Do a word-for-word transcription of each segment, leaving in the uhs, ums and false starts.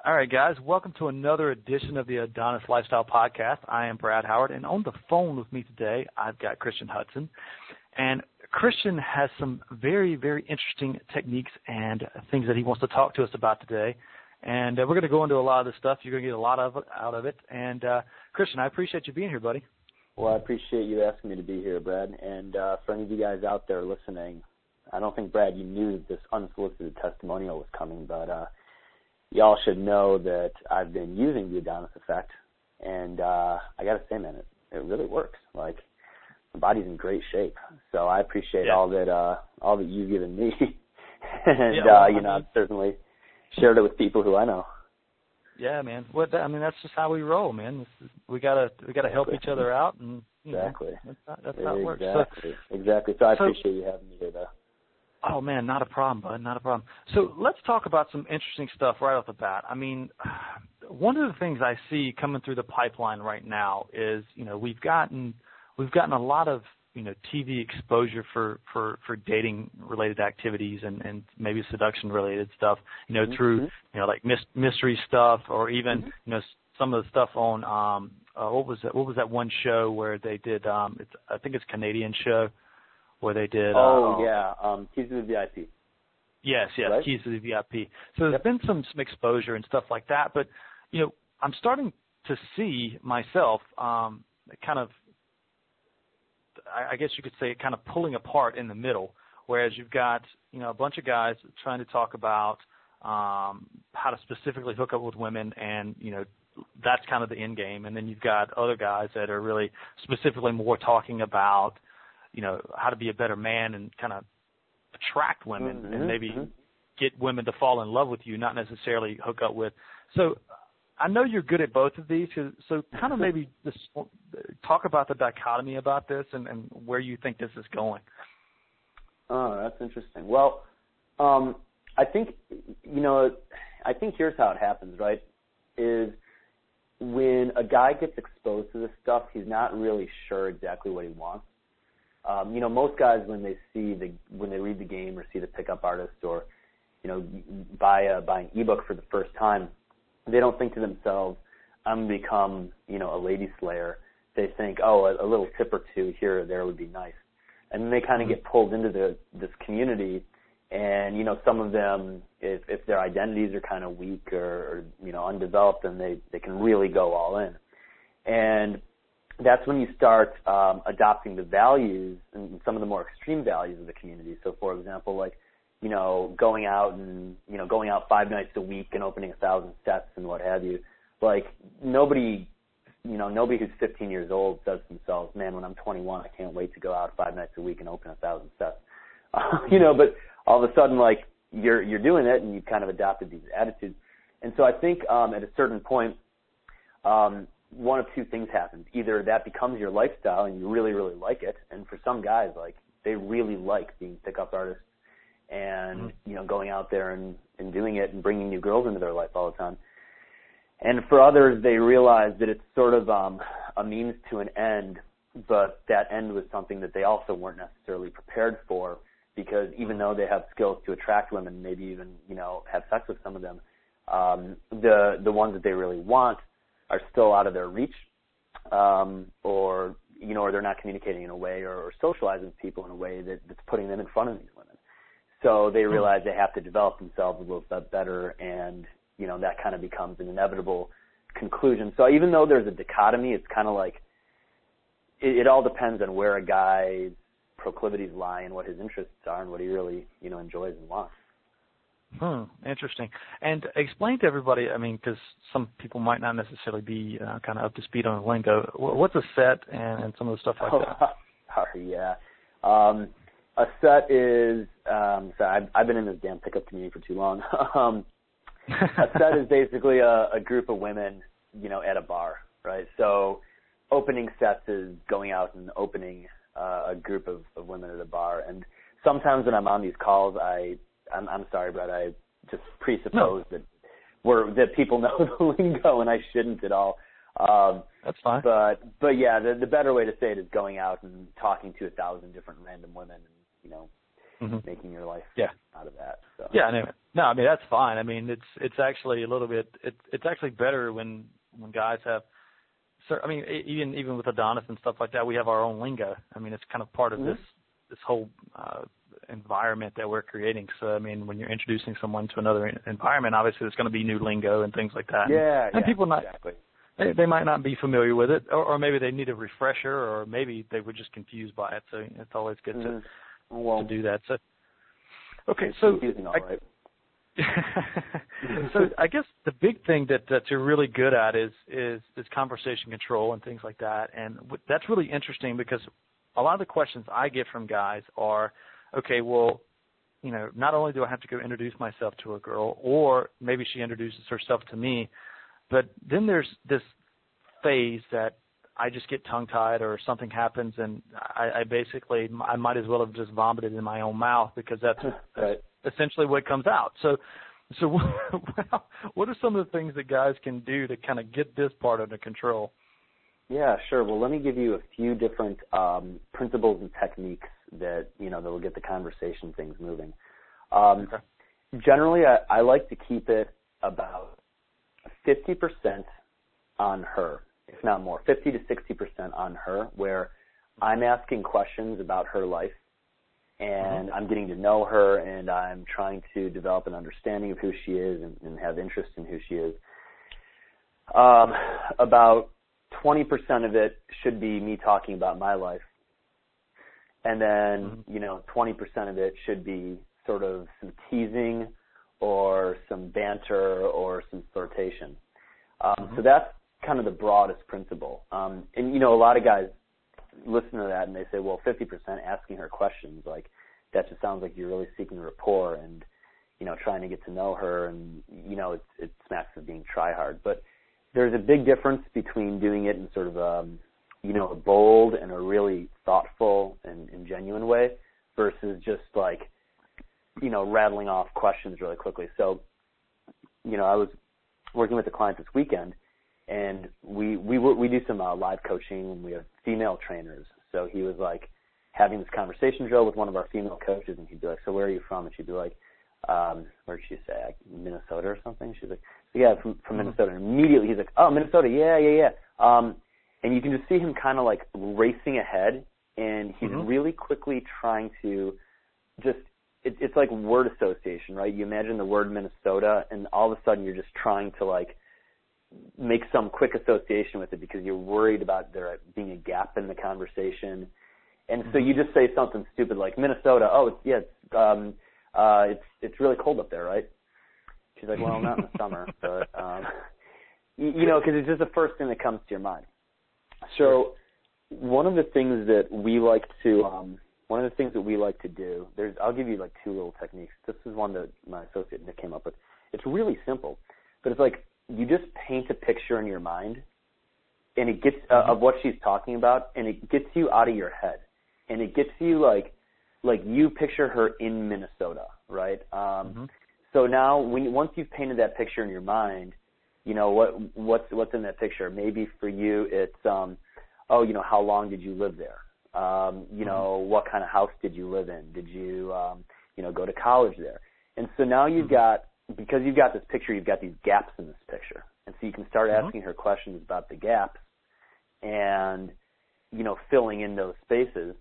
All right, guys, welcome to another edition of the Adonis Lifestyle Podcast. I am Brad Howard, and on the phone with me today, I've got Christian Hudson. And Christian has some very, very interesting techniques and things that he wants to talk to us about today. And uh, we're going to go into a lot of this stuff. You're going to get a lot of it, out of it. And, uh, Christian, I appreciate you being here, buddy. Well, I appreciate you asking me to be here, Brad. And uh, for any of you guys out there listening, I don't think, Brad, you knew that this unsolicited testimonial was coming, but uh, y'all should know that I've been using the Adonis Effect, and uh, I got to say, man, it, it really works. Like, my body's in great shape, so I appreciate yeah. all that uh, all that you've given me, and yeah, well, uh, you know, I've certainly shared it with people who I know. Yeah, man. What I mean, that's just how we roll, man. We gotta we gotta help each other out, and you exactly know, that's, how, that's how it works. Exactly, so, exactly. So I so, appreciate you having me here, though. Oh, man, not a problem, bud, not a problem. So let's talk about some interesting stuff right off the bat. I mean, one of the things I see coming through the pipeline right now is, you know, we've gotten we've gotten a lot of, you know, T V exposure for, for, for dating-related activities and, and maybe seduction-related stuff, you know, mm-hmm. through, you know, like mis- mystery stuff or even, mm-hmm. you know, some of the stuff on, um, uh, what was that, what was that one show where they did, um, it's, I think it's a Canadian show, where they did. Oh, uh, yeah, um, Keys to the V I P. Yes, yes, right? Keys to the V I P. So there's yep. been some, some exposure and stuff like that, but, you know, I'm starting to see myself um, kind of, I guess you could say, kind of pulling apart in the middle, whereas you've got, you know, a bunch of guys trying to talk about um, how to specifically hook up with women, and, you know, that's kind of the end game. And then you've got other guys that are really specifically more talking about, you know, how to be a better man and kind of attract women mm-hmm, and maybe mm-hmm. get women to fall in love with you, not necessarily hook up with. So I know you're good at both of these, so kind of maybe just talk about the dichotomy about this and, and where you think this is going. Oh, that's interesting. Well, um, I think, you know, I think here's how it happens, right, is when a guy gets exposed to this stuff, he's not really sure exactly what he wants. Um, you know, most guys, when they see the, when they read the game or see the pickup artist or, you know, buy a, buy an ebook for the first time, they don't think to themselves, I'm going to become, you know, a lady slayer. They think, oh, a, a little tip or two here or there would be nice. And then they kind of get pulled into the, this community, and, you know, some of them, if, if their identities are kind of weak or, or, you know, undeveloped, then they, they can really go all in. And that's when you start um, adopting the values and some of the more extreme values of the community. So, for example, like, you know, going out and, you know, going out five nights a week and opening a thousand sets and what have you. Like, nobody, you know, nobody who's fifteen years old says to themselves, man, when I'm twenty-one, I can't wait to go out five nights a week and open a thousand sets. Uh, you know, but all of a sudden, like, you're you're doing it and you've kind of adopted these attitudes. And so I think um, at a certain point, um, one of two things happens. Either that becomes your lifestyle and you really, really like it. And for some guys, like, they really like being pickup artists and, mm-hmm. you know, going out there and, and doing it and bringing new girls into their life all the time. And for others, they realize that it's sort of um, a means to an end, but that end was something that they also weren't necessarily prepared for, because even though they have skills to attract women, maybe even, you know, have sex with some of them, um, the the ones that they really want are still out of their reach, um, or, you know, or they're not communicating in a way or, or socializing with people in a way that, that's putting them in front of these women. So they realize they have to develop themselves a little bit better, and, you know, that kind of becomes an inevitable conclusion. So even though there's a dichotomy, it's kind of like it, it all depends on where a guy's proclivities lie and what his interests are and what he really, you know, enjoys and wants. Hmm, interesting. And explain to everybody, I mean, because some people might not necessarily be uh, kind of up to speed on the lingo. What's a set and, and some of the stuff like that? Oh, yeah. Um, a set is, um, sorry, I've, I've been in this damn pickup community for too long. um, a set is basically a, a group of women, you know, at a bar, right? So opening sets is going out and opening uh, a group of, of women at a bar. And sometimes when I'm on these calls, I I'm, I'm sorry, Brett. I just presuppose no. that we're that people know the lingo, and I shouldn't at all. Um, That's fine. But but yeah, the the better way to say it is going out and talking to a thousand different random women, and, you know, mm-hmm. making your life yeah. out of that. So. Yeah, I know. No, I mean that's fine. I mean it's it's actually a little bit it, it's actually better when when guys have. I mean even even with Adonis and stuff like that, we have our own lingo. I mean it's kind of part of mm-hmm. this this whole uh, environment that we're creating. So I mean when you're introducing someone to another environment, obviously there's going to be new lingo and things like that. Yeah, and, and yeah, people not exactly. they, they might not be familiar with it, or, or maybe they need a refresher, or maybe they were just confused by it. So it's always good mm-hmm. to well, to do that. So okay, it's so. Confusing, all right. So I guess the big thing that, that you're really good at is, is is conversation control and things like that, and that's really interesting because a lot of the questions I get from guys are, okay, well, you know, not only do I have to go introduce myself to a girl, or maybe she introduces herself to me, but then there's this phase that I just get tongue-tied or something happens, and I, I basically I might as well have just vomited in my own mouth because that's, right. that's essentially what comes out. So, so what are some of the things that guys can do to kind of get this part under control? Yeah, sure. Well, let me give you a few different um, principles and techniques that you know that will get the conversation things moving. Um, okay. Generally, I, I like to keep it about fifty percent on her, if not more, fifty to sixty percent on her, where I'm asking questions about her life, and mm-hmm. I'm getting to know her, and I'm trying to develop an understanding of who she is and, and have interest in who she is. Um, about twenty percent of it should be me talking about my life. And then, mm-hmm. you know, twenty percent of it should be sort of some teasing or some banter or some flirtation. Um, mm-hmm. So that's kind of the broadest principle. Um, and, you know, a lot of guys listen to that and they say, well, fifty percent asking her questions, like, that just sounds like you're really seeking rapport and, you know, trying to get to know her, and, you know, it, it smacks of being try-hard. But there's a big difference between doing it in sort of a, you know, a bold and a really thoughtful and, and genuine way versus just like, you know, rattling off questions really quickly. So, you know, I was working with a client this weekend, and we we we do some uh, live coaching, and we have female trainers. So he was like having this conversation drill with one of our female coaches, and he'd be like, "So where are you from?" And she'd be like, um, "Where did she say? Like, Minnesota or something?" She's like, "Yeah, from, from Minnesota." And immediately he's like, "Oh, Minnesota, yeah, yeah, yeah." Um, and you can just see him kind of like racing ahead, and he's mm-hmm. really quickly trying to just. It, it's like word association, right? You imagine the word Minnesota, and all of a sudden you're just trying to like make some quick association with it because you're worried about there being a gap in the conversation. And so you just say something stupid like Minnesota. Oh, it's, yeah, it's, um, uh, it's, it's really cold up there, right? She's like, well, not in the summer, but, um, you, you know, cause it's just the first thing that comes to your mind. So one of the things that we like to, um, one of the things that we like to do, there's, I'll give you like two little techniques. This is one that my associate Nick came up with. It's really simple, but it's like you just paint a picture in your mind, and it gets uh, of what she's talking about, and it gets you out of your head, and it gets you like, like you picture her in Minnesota, right? Um, mm-hmm. So now, when once you've painted that picture in your mind, you know what what's what's in that picture. Maybe for you, it's um, oh, you know, how long did you live there? Um, you know, mm-hmm. what kind of house did you live in? Did you, um, you know, go to college there? And so now you've mm-hmm. got, because you've got this picture, you've got these gaps in this picture. And so you can start mm-hmm. asking her questions about the gaps and, you know, filling in those spaces.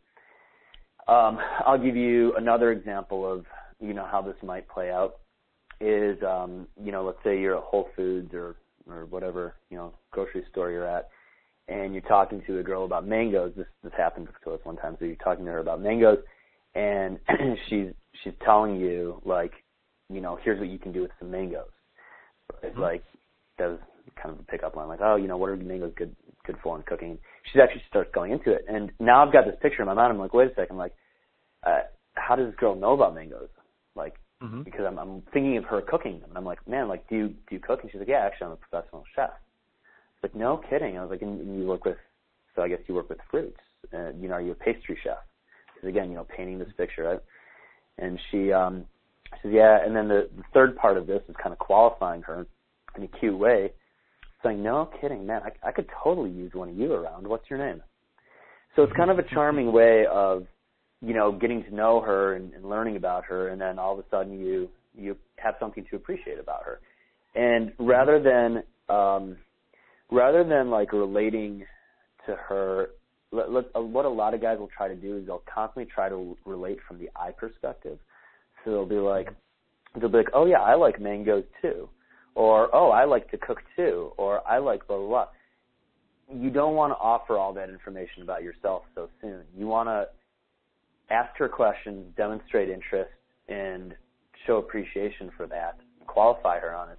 Um, I'll give you another example of, you know, how this might play out is, um, you know, let's say you're at Whole Foods or, or whatever, you know, grocery store you're at, and you're talking to a girl about mangoes. This this happened to us one time. So you're talking to her about mangoes, and she's she's telling you like, you know, here's what you can do with some mangoes. It's mm-hmm. like that was kind of a pickup line, like, oh, you know, what are mangoes good good for in cooking? She actually starts going into it, and now I've got this picture in my mind. I'm like, wait a second, like, uh, how does this girl know about mangoes? Like, mm-hmm. because I'm I'm thinking of her cooking them, and I'm like, man, like, do you do you cook? And she's like, yeah, actually, I'm a professional chef. Like, no kidding. I was like, and, and you work with, so I guess you work with fruits. Uh, you know, are you a pastry chef? Because again, you know, painting this picture, right? And she um, says, yeah. And then the, the third part of this is kind of qualifying her in a cute way, saying, no kidding, man, I, I could totally use one of you around. What's your name? So it's kind of a charming way of, you know, getting to know her and, and learning about her, and then all of a sudden you you have something to appreciate about her. And rather than um, rather than like relating to her, let, let, uh, what a lot of guys will try to do is they'll constantly try to relate from the I perspective. So they'll be like, they'll be like, oh yeah, I like mangoes too, or oh, I like to cook too, or I like blah blah blah. You don't want to offer all that information about yourself so soon. You want to ask her questions, demonstrate interest, and show appreciation for that, qualify her on it,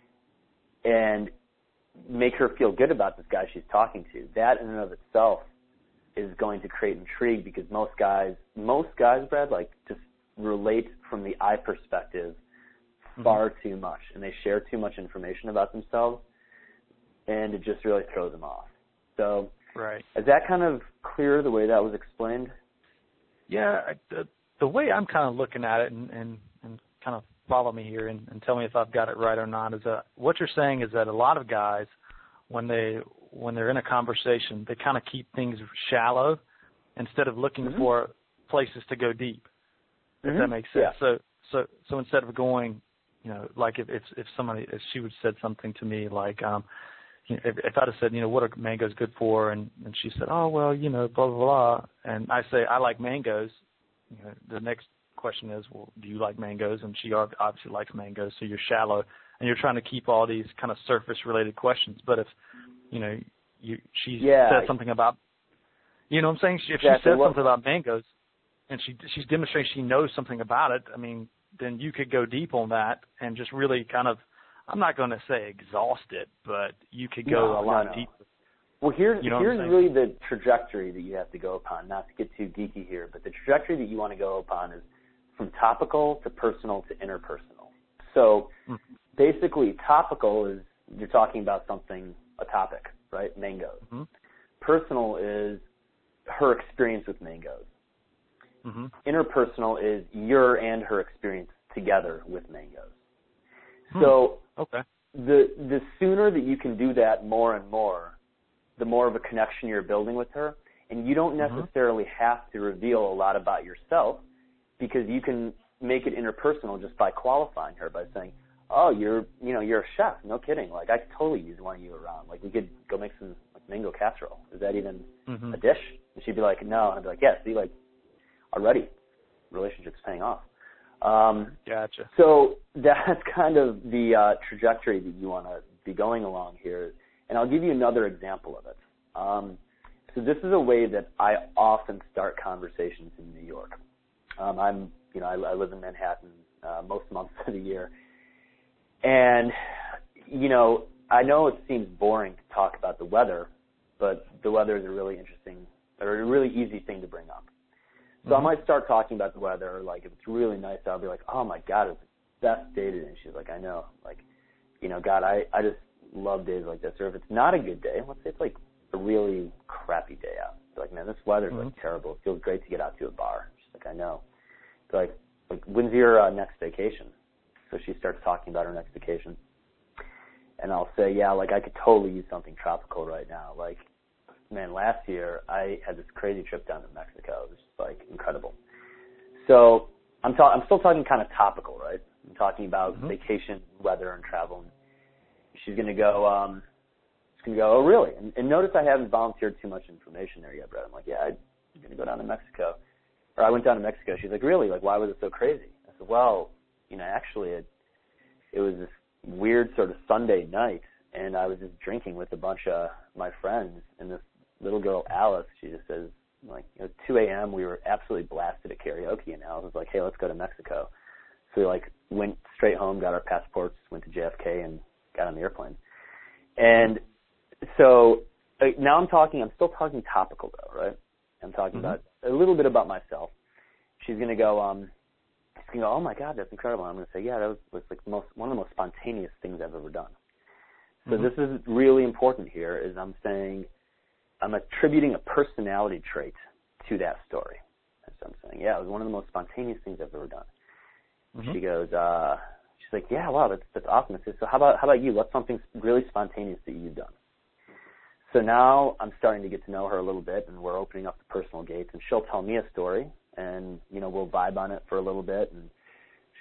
and make her feel good about this guy she's talking to. That in and of itself is going to create intrigue, because most guys, most guys, Brad, like just relate from the I perspective far mm-hmm. too much, and they share too much information about themselves, and it just really throws them off. So, right. Is that kind of clear the way that was explained? Yeah, the, the way I'm kind of looking at it, and, and, and kind of follow me here and, and tell me if I've got it right or not, is that what you're saying is that a lot of guys, when they when they're in a conversation, they kind of keep things shallow instead of looking mm-hmm. for places to go deep. If mm-hmm. that makes sense. Yeah. So so so instead of going, you know, like if if, if somebody if she would said something to me like, um, you know, if, if I'd have said, you know, what are mangoes good for, and, and she said, oh well, you know, blah blah blah, and I say I like mangoes, you know, the next question is, well, do you like mangoes? And she obviously likes mangoes, so you're shallow and you're trying to keep all these kind of surface related questions. But if you know you she yeah. said something about, you know what I'm saying, if exactly. she said what, something about mangoes and she she's demonstrating she knows something about it, I mean, then you could go deep on that and just really kind of, I'm not going to say exhaust it, but you could go no, a lot no, no. deeper. Well, here's you know here's really the trajectory that you have to go upon. Not to get too geeky here, but the trajectory that you want to go upon is from topical to personal to interpersonal. So mm-hmm. basically, topical is you're talking about something, a topic, right? Mangoes. Mm-hmm. Personal is her experience with mangoes. Mm-hmm. Interpersonal is your and her experience together with mangoes. Hmm. So okay. the the sooner that you can do that more and more, the more of a connection you're building with her, and you don't necessarily mm-hmm. have to reveal a lot about yourself, because you can make it interpersonal just by qualifying her by saying, "Oh, you're you know you're a chef. No kidding. Like I could totally use one of you around. Like we could go make some like mango casserole. Is that even mm-hmm. a dish?" And she'd be like, "No." And I'd be like, "Yeah, see, like already, relationship's paying off." Um, gotcha. So that's kind of the uh, trajectory that you want to be going along here. And I'll give you another example of it. Um, so this is a way that I often start conversations in New York. Um, I'm, you know, I, I live in Manhattan uh, most months of the year, and you know, I know it seems boring to talk about the weather, but the weather is a really interesting or a really easy thing to bring up. So mm-hmm. I might start talking about the weather, like if it's really nice, I'll be like, oh my God, it's the best day today. And she's like, I know, like, you know, God, I, I just love days like this. Or if it's not a good day, let's say it's like a really crappy day out. It's like, man, this weather's mm-hmm. like terrible. It feels great to get out to a bar. She's like, I know. It's like, like, when's your uh, next vacation? So she starts talking about her next vacation. And I'll say, yeah, like I could totally use something tropical right now. Like, man, last year I had this crazy trip down to Mexico. It was just like incredible. So I'm ta- I'm still talking kind of topical, right? I'm talking about mm-hmm. vacation, weather, and travel. And she's gonna go. Um, she's gonna go. Oh, really? And, and notice I haven't volunteered too much information there yet, Brett. I'm like, yeah, I'm gonna go down to Mexico, or I went down to Mexico. She's like, really? Like, why was it so crazy? I said, well, you know, actually, it it was this weird sort of Sunday night, and I was just drinking with a bunch of my friends, and this little girl, Alice, she just says, like, you know, two a.m., we were absolutely blasted at karaoke, and Alice was like, hey, let's go to Mexico. So we, like, went straight home, got our passports, went to J F K, and got on the airplane. And so like, now I'm talking, I'm still talking topical, though, right? I'm talking mm-hmm. about a little bit about myself. She's going to go, um, she's going to go, oh, my God, that's incredible. I'm going to say, yeah, that was, was like most, one of the most spontaneous things I've ever done. So mm-hmm. this is really important here is I'm saying, I'm attributing a personality trait to that story. So I'm saying, yeah, it was one of the most spontaneous things I've ever done. Mm-hmm. She goes, uh, she's like, yeah, wow, that's that's awesome. I said, so how about how about you? What's something really spontaneous that you've done? So now I'm starting to get to know her a little bit, and we're opening up the personal gates, and she'll tell me a story, and you know we'll vibe on it for a little bit, and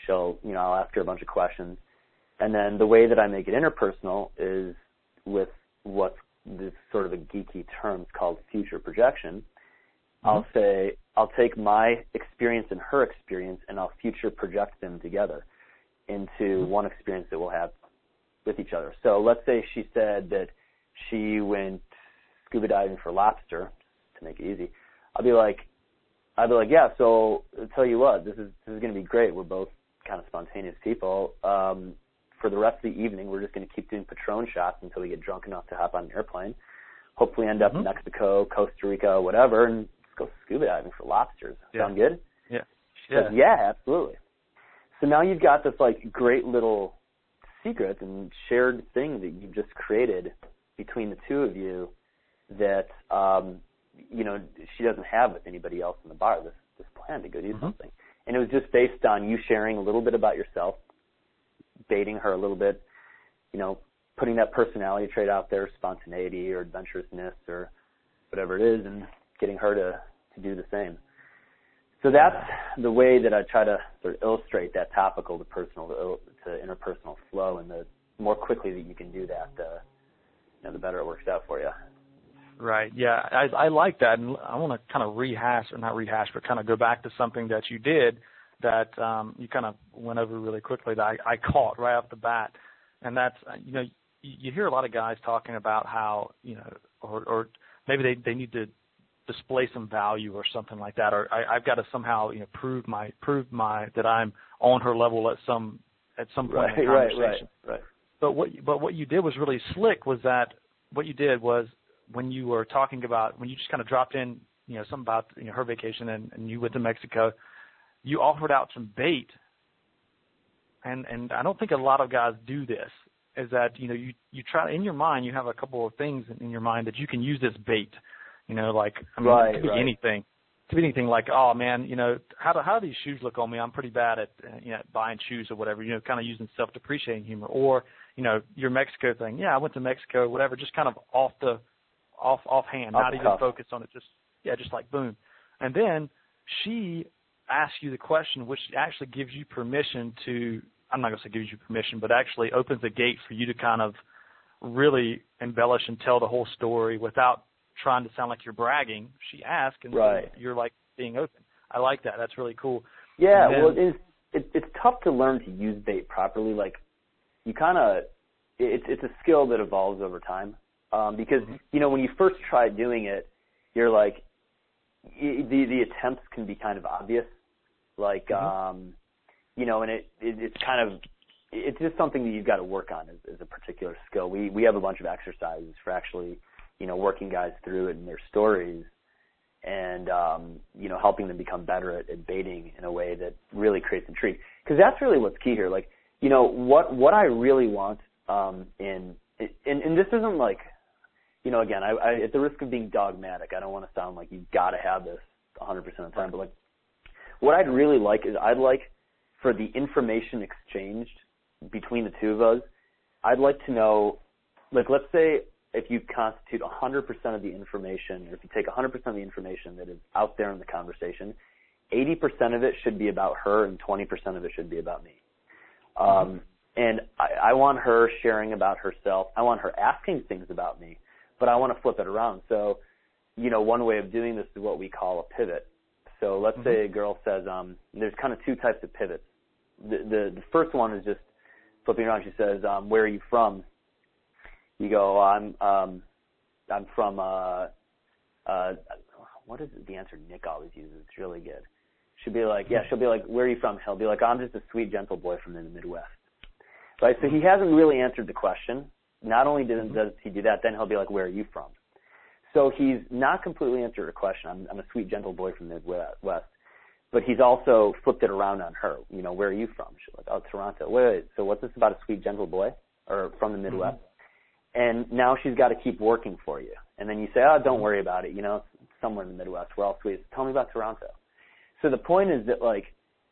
She'll, you know, I'll ask her a bunch of questions. And then the way that I make it interpersonal is with what's this sort of a geeky term called future projection. Mm-hmm. I'll say, I'll take my experience and her experience and I'll future project them together into mm-hmm. one experience that we'll have with each other. So let's say she said that she went scuba diving for lobster, to make it easy. I'll be like, I'll be like, yeah, so I'll tell you what, this is, this is going to be great. We're both kind of spontaneous people. Um, for the rest of the evening, we're just going to keep doing Patron shots until we get drunk enough to hop on an airplane. Hopefully end up mm-hmm. in Mexico, Costa Rica, whatever, and let's go scuba diving for lobsters. Yeah. Sound good? Yeah. She yeah. says, yeah, absolutely. So now you've got this like great little secret and shared thing that you've just created between the two of you that, um, you know, she doesn't have with anybody else in the bar, this, this plan to go do mm-hmm. something. And it was just based on you sharing a little bit about yourself, baiting her a little bit, you know, putting that personality trait out there, spontaneity or adventurousness or whatever it is, and getting her to, to do the same. So that's the way that I try to sort of illustrate that topical to personal to, to interpersonal flow, and the more quickly that you can do that, the, you know, the better it works out for you. Right. Yeah, I, I like that, and I want to kind of rehash, or not rehash, but kind of go back to something that you did that um, you kind of went over really quickly that I, I caught right off the bat, and that's, you know, you, you hear a lot of guys talking about how, you know, or, or maybe they, they need to display some value or something like that, or I, I've got to somehow, you know, prove my prove my that I'm on her level at some at some point right, in the conversation. Right, right, right. But what but what you did was really slick. Was that what you did was when you were talking about when you just kind of dropped in, you know, something about, you know, her vacation and, and you went to Mexico, you offered out some bait, and and I don't think a lot of guys do this. Is that, you know, you you try in your mind, you have a couple of things in your mind that you can use this bait. You know, like, I mean, right, it could be right. anything. It could be anything like, oh, man, you know, how do how do these shoes look on me? I'm pretty bad at, uh, you know, buying shoes or whatever, you know, kind of using self-depreciating humor. Or, you know, your Mexico thing. Yeah, I went to Mexico, whatever, just kind of off the, off offhand, off not even cuff. focused on it. Just, yeah, just like boom. And then she asks you the question, which actually gives you permission to, I'm not going to say gives you permission, but actually opens the gate for you to kind of really embellish and tell the whole story without trying to sound like you're bragging. She asked, and right. you're like being open. I like that. That's really cool. Yeah, then, well, it is, it, it's tough to learn to use bait properly. Like, you kind of, it's it's a skill that evolves over time. Um, because, mm-hmm. you know, when you first try doing it, you're like, y- the the attempts can be kind of obvious. Like, mm-hmm. um, you know, and it, it it's kind of, it's just something that you've got to work on as, as a particular skill. We we have a bunch of exercises for actually, you know, working guys through it and their stories and, um, you know, helping them become better at, at baiting in a way that really creates intrigue. Because that's really what's key here. Like, you know, what, what I really want um, in, and, and this isn't like, you know, again, I, I, at the risk of being dogmatic, I don't want to sound like you've got to have this one hundred percent of the time, but like, what I'd really like is I'd like for the information exchanged between the two of us, I'd like to know, like, let's say, if you constitute one hundred percent of the information, or if you take one hundred percent of the information that is out there in the conversation, eighty percent of it should be about her and twenty percent of it should be about me. Um, mm-hmm. And I, I want her sharing about herself. I want her asking things about me, but I want to flip it around. So, you know, one way of doing this is what we call a pivot. So let's mm-hmm. say a girl says, um, there's kind of two types of pivots. The, the, the first one is just flipping around. She says, um, where are you from? You go, I'm um, I'm from, uh, uh, what is the answer Nick always uses? It's really good. She'll be like, yeah, she'll be like, where are you from? He'll be like, I'm just a sweet, gentle boy from in the Midwest. Right? So he hasn't really answered the question. Not only does, does he do that, then he'll be like, where are you from? So he's not completely answered her question. I'm, I'm a sweet, gentle boy from the Midwest. But he's also flipped it around on her. You know, where are you from? She's like, oh, Toronto. Wait, wait, so what's this about a sweet, gentle boy? Or from the Midwest? Mm-hmm. And now she's got to keep working for you. And then you say, oh, don't worry about it. You know, it's somewhere in the Midwest. We're all sweet. Tell me about Toronto. So the point is that, like,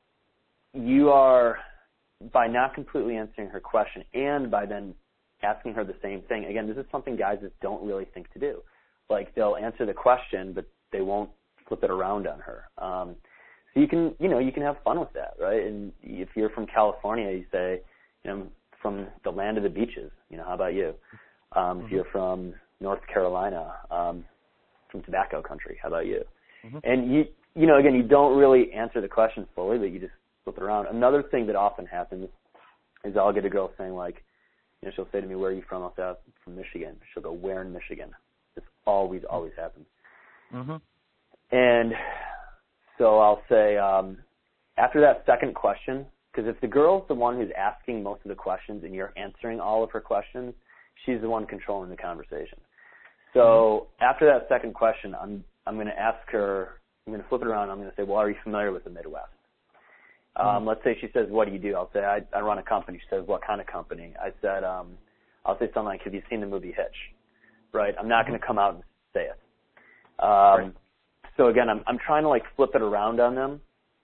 you are, by not completely answering her question and by then asking her the same thing, again, this is something guys just don't really think to do. Like, they'll answer the question, but they won't flip it around on her. Um, So you can, you know, you can have fun with that, right? And if you're from California, you say, you know, from the land of the beaches, you know, how about you? Um, mm-hmm. If you're from North Carolina, um, from tobacco country, how about you? Mm-hmm. And you, you know, again, you don't really answer the question fully, but you just flip it around. Another thing that often happens is I'll get a girl saying like, you know, she'll say to me, where are you from? I'll say, I'm from Michigan. She'll go, where in Michigan? This always, always happens. Mm-hmm. And so I'll say, um, after that second question, because if the girl's the one who's asking most of the questions and you're answering all of her questions, she's the one controlling the conversation. So mm-hmm. after that second question, I'm I'm going to ask her, I'm going to flip it around. I'm going to say, well, are you familiar with the Midwest? Mm-hmm. Um, let's say she says, what do you do? I'll say, I, I run a company. She says, what kind of company? I said, um, I'll say something like, have you seen the movie Hitch? Right? I'm not mm-hmm. going to come out and say it. Um, right. So again, I'm I'm trying to like flip it around on them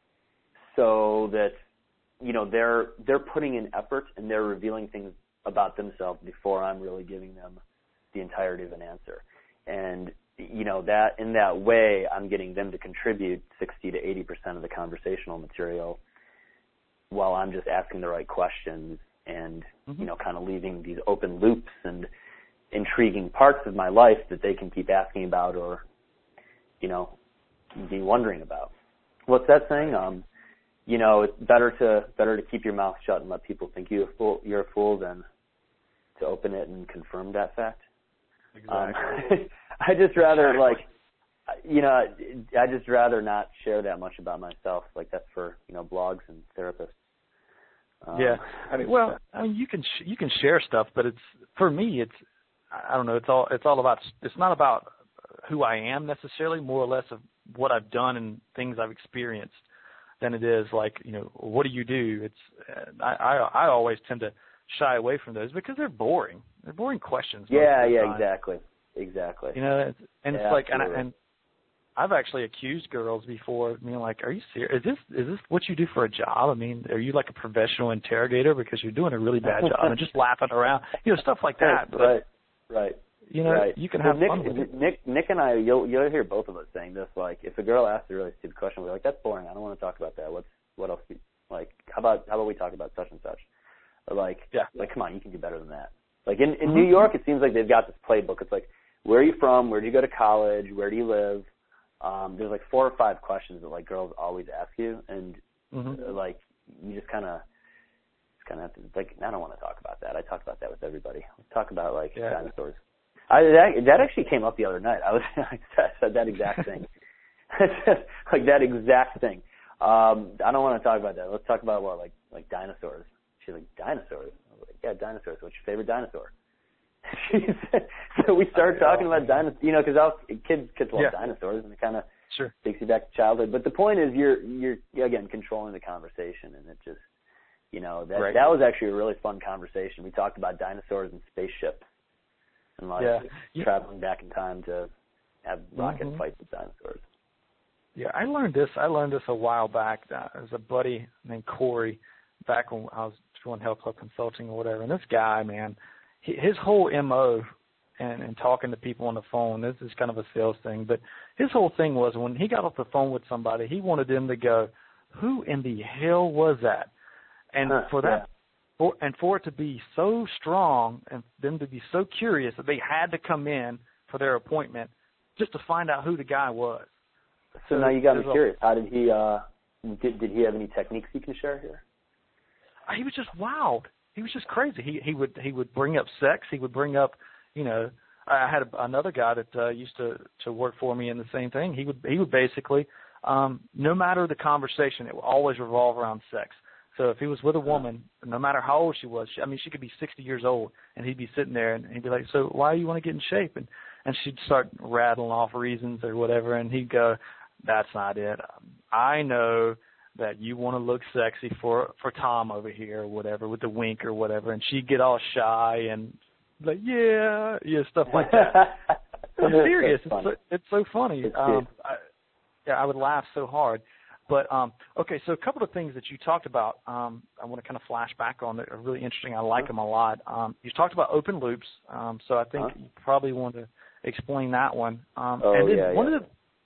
so that, you know, they're they're putting in effort and they're revealing things about themselves before I'm really giving them the entirety of an answer. And, you know, that in that way, I'm getting them to contribute sixty to eighty percent of the conversational material while I'm just asking the right questions and, mm-hmm. you know, kind of leaving these open loops and intriguing parts of my life that they can keep asking about or, you know, be wondering about. What's that saying? Um, you know, it's better to better to keep your mouth shut and let people think you a fool, you're a fool than to open it and confirm that fact. Exactly. Um, I just rather exactly. like, you know, I just rather not share that much about myself. Like that's for you know blogs and therapists. Um, yeah, I mean, well, I mean, you can sh- you can share stuff, but it's for me, it's I don't know, it's all it's all about it's not about who I am necessarily, more or less of what I've done and things I've experienced than it is like, you know, what do you do? It's I, I I always tend to shy away from those because they're boring. They're boring questions. Yeah, yeah, time. exactly, exactly. You know, it's, and yeah, it's like, and, I, absolutely. and I've actually accused girls before, being like, "Are you serious? Is this is this what you do for a job? I mean, are you like a professional interrogator because you're doing a really bad job and just laughing around, you know, stuff like that." But, right, right. You know, right. you can well, have Nick, fun with it. Nick, Nick and I, you'll you'll hear both of us saying this. Like, if a girl asks a really stupid question, we're like, "That's boring. I don't want to talk about that. What's what else? Do you, like, how about how about we talk about such and such?" Or like, yeah. like, come on, you can do better than that. Like in in mm-hmm. New York, it seems like they've got this playbook. It's like, where are you from? Where do you go to college? Where do you live? Um, there's like four or five questions that like girls always ask you, and mm-hmm. uh, like you just kind of. Kind of have to, like, I don't want to talk about that. I talk about that with everybody. Let's talk about like yeah. dinosaurs. I, that, that actually came up the other night. I was I said that exact thing. Like that exact thing. Um, I don't want to talk about that. Let's talk about what, like like dinosaurs. She's like, dinosaurs? I was like, yeah, dinosaurs. What's your favorite dinosaur? She said, so we started talking about dinosaurs, you know, because kids kids love yeah. dinosaurs, and it kind of sure. takes you back to childhood. But the point is, you're you're again controlling the conversation, and it just, you know, that right. that was actually a really fun conversation. We talked about dinosaurs and spaceships. And like yeah. traveling back in time to have rocket mm-hmm. fights with dinosaurs. Yeah, I learned this. I learned this a while back. Uh, there was a buddy named Corey back when I was doing Health Club Consulting or whatever. And this guy, man, he, his whole M O and, and talking to people on the phone, this is kind of a sales thing, but his whole thing was when he got off the phone with somebody, he wanted them to go, who in the hell was that? And huh, for that. Yeah. For, and for it to be so strong and them to be so curious that they had to come in for their appointment just to find out who the guy was. So, so now you got me curious. A, How did he, uh, did, did he have any techniques you can share here? He was just wild. He was just crazy. He he would he would bring up sex. He would bring up, you know, I had a, another guy that uh, used to, to work for me in the same thing. He would he would basically, um, no matter the conversation, it would always revolve around sex. So if he was with a woman, no matter how old she was, she, I mean, she could be sixty years old, and he'd be sitting there, and he'd be like, so why do you want to get in shape? And, and she'd start rattling off reasons or whatever, and he'd go, that's not it. I know that you want to look sexy for, for Tom over here or whatever, with the wink or whatever, and she'd get all shy and like, yeah, yeah, stuff like that. I'm serious. It's so, it's so funny. It's um, I, yeah, I would laugh so hard. But, um, okay, so a couple of things that you talked about, um, I want to kind of flash back on that are really interesting. I like them a lot. Um, you talked about open loops, um, so I think huh? you probably want to explain that one. Um, oh, and then yeah, one yeah. of the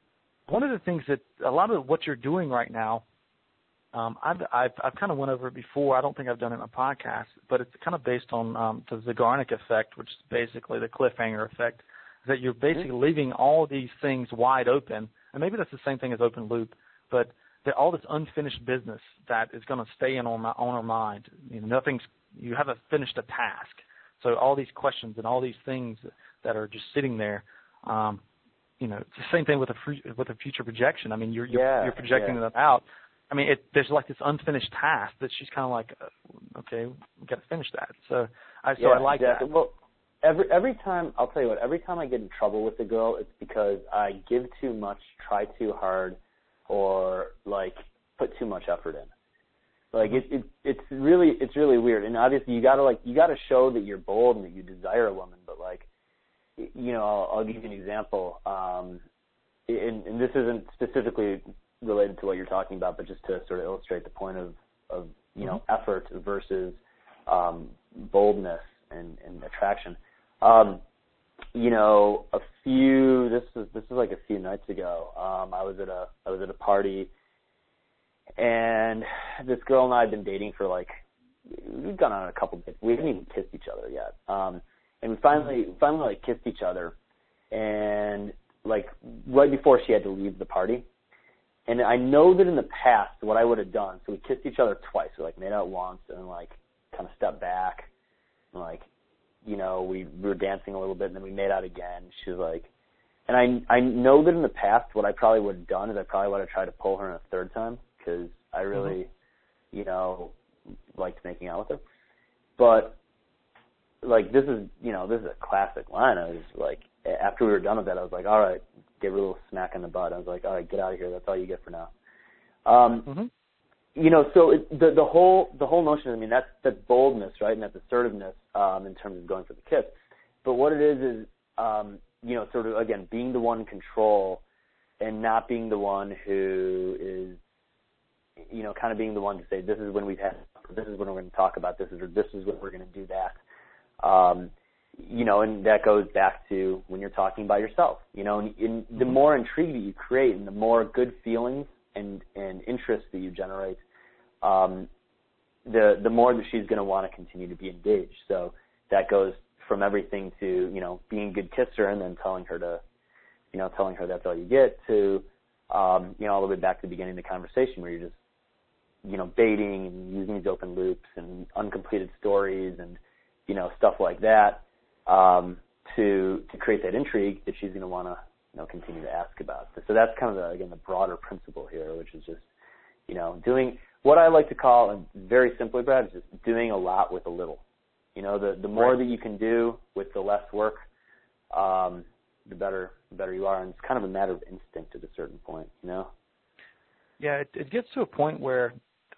one of the things that a lot of what you're doing right now, um, I've, I've, I've kind of went over it before. I don't think I've done it in a podcast, but it's kind of based on um, the Zeigarnik effect, which is basically the cliffhanger effect, that you're basically mm-hmm. leaving all these things wide open. And maybe that's the same thing as open loop, but that all this unfinished business that is going to stay in on, my, on our mind. You know, nothing's, you haven't finished a task. So all these questions and all these things that are just sitting there, um, you know, it's the same thing with a with a future projection. I mean, you're you're, yeah, you're projecting yeah. them out. I mean, it, there's like this unfinished task that she's kind of like, uh, okay, we got to finish that. So I so yeah, I like exactly. that. Well, every every time I'll tell you what, every time I get in trouble with a girl, it's because I give too much, try too hard, or like put too much effort in. Like it, it it's really it's really weird. And obviously you gotta like you gotta show that you're bold and that you desire a woman, but like. You know, I'll, I'll give you an example, um, and, and this isn't specifically related to what you're talking about, but just to sort of illustrate the point of, of you know, mm-hmm. effort versus um, boldness and, and attraction. Um, you know, a few this was this was like a few nights ago. Um, I was at a I was at a party, and this girl and I had been dating for like we've gone on a couple dates. We haven't even kissed each other yet. Um, And we finally, finally, like, kissed each other, and, like, right before she had to leave the party. And I know that in the past, what I would have done, so we kissed each other twice. We, like, made out once and then, like, kind of stepped back. And, like, you know, we, we were dancing a little bit, and then we made out again. She was like, and I, I know that in the past, what I probably would have done is I probably would have tried to pull her in a third time, because I really, mm-hmm. you know, liked making out with her. But, like, this is, you know, this is a classic line. I was like, after we were done with that, I was like, all right, give her a little smack in the butt. I was like, all right, get out of here. That's all you get for now. Um, mm-hmm. You know, so it, the the whole the whole notion, I mean, that's that's boldness, right, and that's assertiveness um, in terms of going for the kiss. But what it is is, um, you know, sort of, again, being the one in control and not being the one who is, you know, kind of being the one to say, this is when we've had, this is when we're going to talk about this, or this is when we're going to do that. Um, you know, and that goes back to when you're talking by yourself, you know, and, and the more intrigue that you create and the more good feelings and, and interest that you generate, um, the, the more that she's going to want to continue to be engaged. So that goes from everything to, you know, being a good kisser and then telling her to, you know, telling her that's all you get to, um, you know, all the way back to the beginning of the conversation where you're just, you know, baiting and using these open loops and uncompleted stories and, you know, stuff like that, um, to to create that intrigue that she's going to want to, you know, continue to ask about. So that's kind of, the, again, the broader principle here, which is just, you know, doing what I like to call, and very simply, Brad, is just doing a lot with a little. You know, the, the more right. that you can do with the less work, um, the better the better you are. And it's kind of a matter of instinct at a certain point, you know? Yeah, it, it gets to a point where,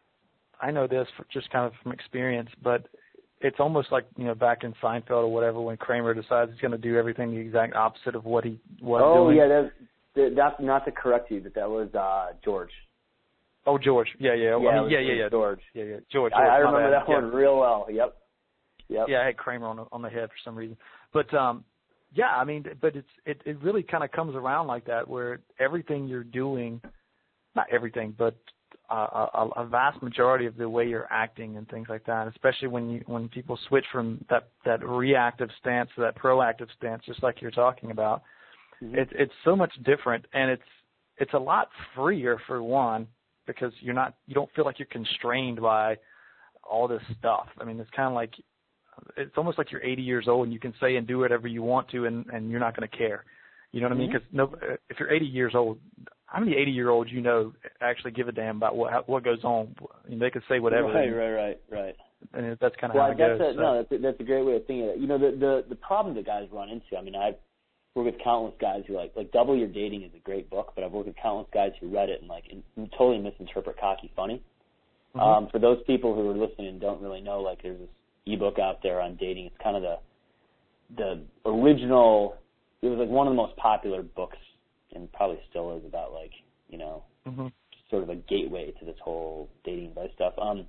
I know this for just kind of from experience, but it's almost like, you know, back in Seinfeld or whatever, when Kramer decides he's going to do everything the exact opposite of what he was oh, doing. Oh, yeah, that's, that's not to correct you, but that was uh, George. Oh, George. Yeah, yeah. Yeah, I mean, yeah, yeah, yeah. George. Yeah, yeah. George. George I, I remember bad. that one yeah. real well. Yep. Yep. Yeah, I had Kramer on the, on the head for some reason. But, um, yeah, I mean, but it's it, it really kind of comes around like that, where everything you're doing, not everything, but Uh, a, a vast majority of the way you're acting and things like that, especially when you when people switch from that, that reactive stance to that proactive stance, just like you're talking about, mm-hmm. it, it's so much different, and it's it's a lot freer for one, because you're not you don't feel like you're constrained by all this stuff. I mean, it's kind of like it's almost like you're eighty years old and you can say and do whatever you want to, and, and you're not going to care. You know what mm-hmm. I mean? Because no, if you're eighty years old, how many eighty-year-olds you know actually give a damn about what what goes on? I mean, they could say whatever. Right, and, right, right, right. And that's kind of well, how it that's goes. A, so. No, that's a, that's a great way of thinking of it. You know, the, the the problem that guys run into. I mean, I've worked with countless guys who like like Double Your Dating is a great book, but I've worked with countless guys who read it and like and, and totally misinterpret cocky funny. Mm-hmm. Um, for those people who are listening and don't really know, like there's this ebook out there on dating. It's kind of the the original. It was like one of the most popular books, and probably still is, about like, you know, mm-hmm. sort of a gateway to this whole dating advice stuff. Um,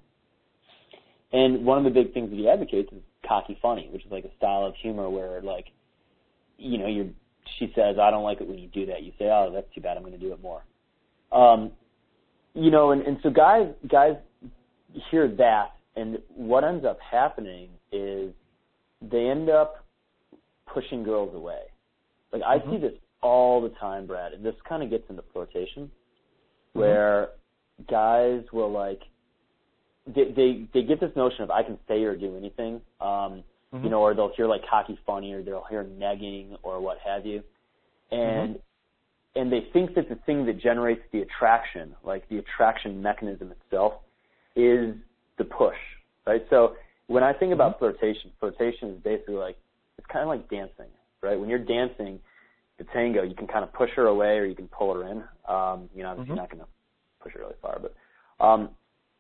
and one of the big things that he advocates is cocky funny, which is like a style of humor where, like, you know, you're she says, I don't like it when you do that. You say, oh, that's too bad. I'm going to do it more. Um, you know, and, and so guys, guys hear that, and what ends up happening is they end up pushing girls away. Like, I mm-hmm. see this all the time, Brad, and this kind of gets into flirtation, where mm-hmm. guys will, like, they, they they get this notion of I can say or do anything, um, mm-hmm. you know, or they'll hear, like, cocky funny, or they'll hear negging, or what have you, and mm-hmm. and they think that the thing that generates the attraction, like the attraction mechanism itself, is the push, right? So when I think about mm-hmm. flirtation, flirtation is basically like, it's kind of like dancing, right? When you're dancing the tango, you can kind of push her away or you can pull her in. Um, you know, obviously mm-hmm. you're not going to push her really far, but um,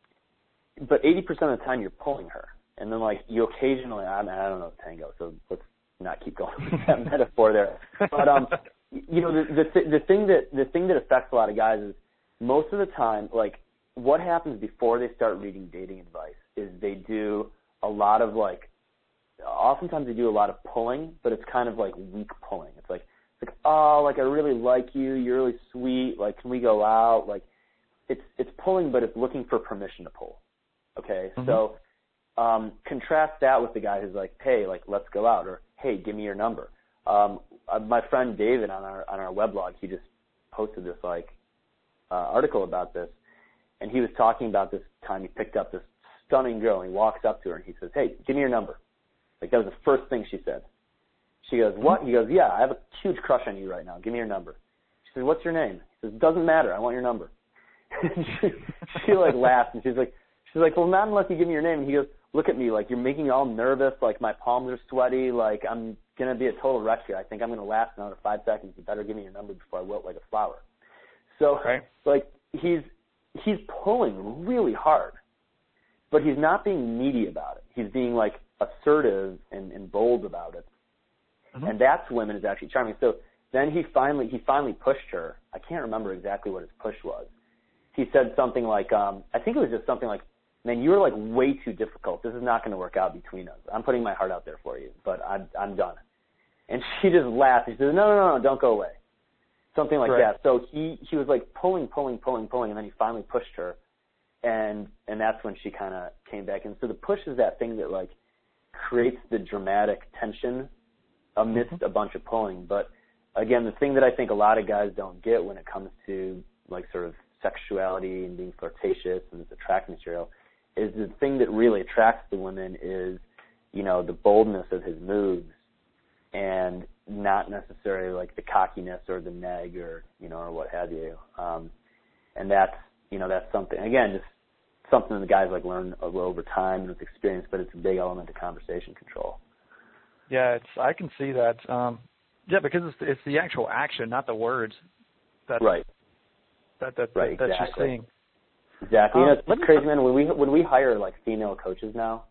but eighty percent of the time you're pulling her. And then, like, you occasionally, I, mean, I don't know tango, so let's not keep going with that metaphor there. But, um, you know, the, the, the, thing that, the thing that affects a lot of guys is most of the time, like, what happens before they start reading dating advice is they do a lot of, like, oftentimes they do a lot of pulling, but it's kind of like weak pulling. It's like, it's like, oh, like, I really like you, you're really sweet, like, can we go out? Like, it's it's pulling, but it's looking for permission to pull, okay? Mm-hmm. So um, contrast that with the guy who's like, hey, like, let's go out, or hey, give me your number. Um, uh, my friend David on our on our weblog, he just posted this, like, uh, article about this, and he was talking about this time he picked up this stunning girl, and he walks up to her, and he says, hey, give me your number. Like, that was the first thing she said. She goes, what? He goes, yeah, I have a huge crush on you right now. Give me your number. She says, what's your name? He says, doesn't matter. I want your number. she, she, like, laughs, and she's like, she's like, well, not unless you give me your name. And he goes, look at me, like, you're making me all nervous. Like, my palms are sweaty. Like, I'm going to be a total wreck here. I think I'm going to last another five seconds. You better give me your number before I wilt like a flower. So, right. like, he's he's pulling really hard, but he's not being needy about it. He's being, like, assertive and, and bold about it. Mm-hmm. And that's women is actually charming. So then he finally he finally pushed her. I can't remember exactly what his push was. He said something like, um, I think it was just something like, man, you're, like, way too difficult. This is not going to work out between us. I'm putting my heart out there for you, but I'm, I'm done. And she just laughed. She said, no, no, no, no, don't go away. Something like right. that. So he, he was, like, pulling, pulling, pulling, pulling, and then he finally pushed her. And and that's when she kind of came back. And so the push is that thing that, like, creates the dramatic tension amidst mm-hmm. a bunch of pulling. But, again, the thing that I think a lot of guys don't get when it comes to, like, sort of sexuality and being flirtatious and this attract material is the thing that really attracts the women is, you know, the boldness of his moves and not necessarily, like, the cockiness or the neg or, you know, or what have you. Um, and that's, you know, that's something, again, just something that the guys, like, learn over time and with experience, but it's a big element of conversation control. Yeah, it's I can see that. Um, yeah, because it's, it's the actual action, not the words. That's, right. That, that, right, that, exactly. that's you're seeing. Exactly. Um, you know, it's crazy, man. When we when we hire, like, female coaches now,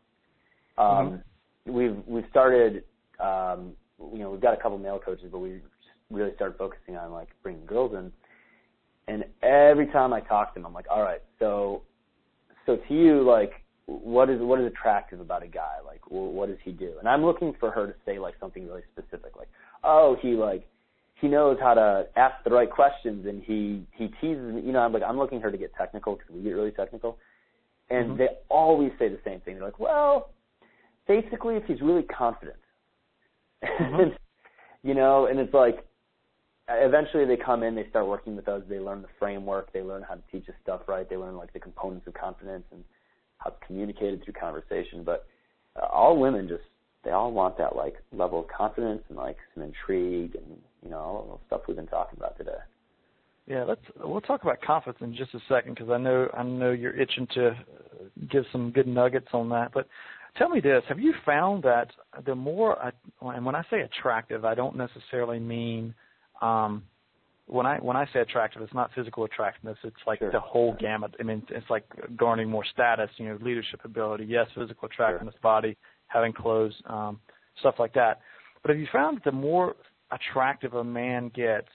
um, mm-hmm. we've we've started, um, you know, we've got a couple male coaches, but we really started focusing on, like, bringing girls in. And every time I talk to them, I'm like, all right, so so to you, like, what is what is attractive about a guy? Like, well, what does he do? And I'm looking for her to say, like, something really specific, like, oh, he like. he knows how to ask the right questions, and he, he teases me. You know, I'm like, I'm looking her to get technical because we get really technical. And mm-hmm. they always say the same thing. They're like, well, basically if he's really confident. Mm-hmm. and, you know, and it's like, eventually they come in, they start working with us, they learn the framework, they learn how to teach us stuff right, they learn, like, the components of confidence and how it's communicated through conversation. But uh, all women just, they all want that, like, level of confidence and, like, some intrigue and, you know, all the stuff we've been talking about today. Yeah, let's we'll talk about confidence in just a second because I know I know you're itching to give some good nuggets on that. But tell me this: have you found that the more, I, and when I say attractive, I don't necessarily mean um, when I when I say attractive, it's not physical attractiveness. It's like sure. the whole gamut. I mean, it's like garnering more status, you know, leadership ability. Yes, physical attractiveness, sure. body, having clothes, um, stuff like that. But have you found that the more attractive a man gets,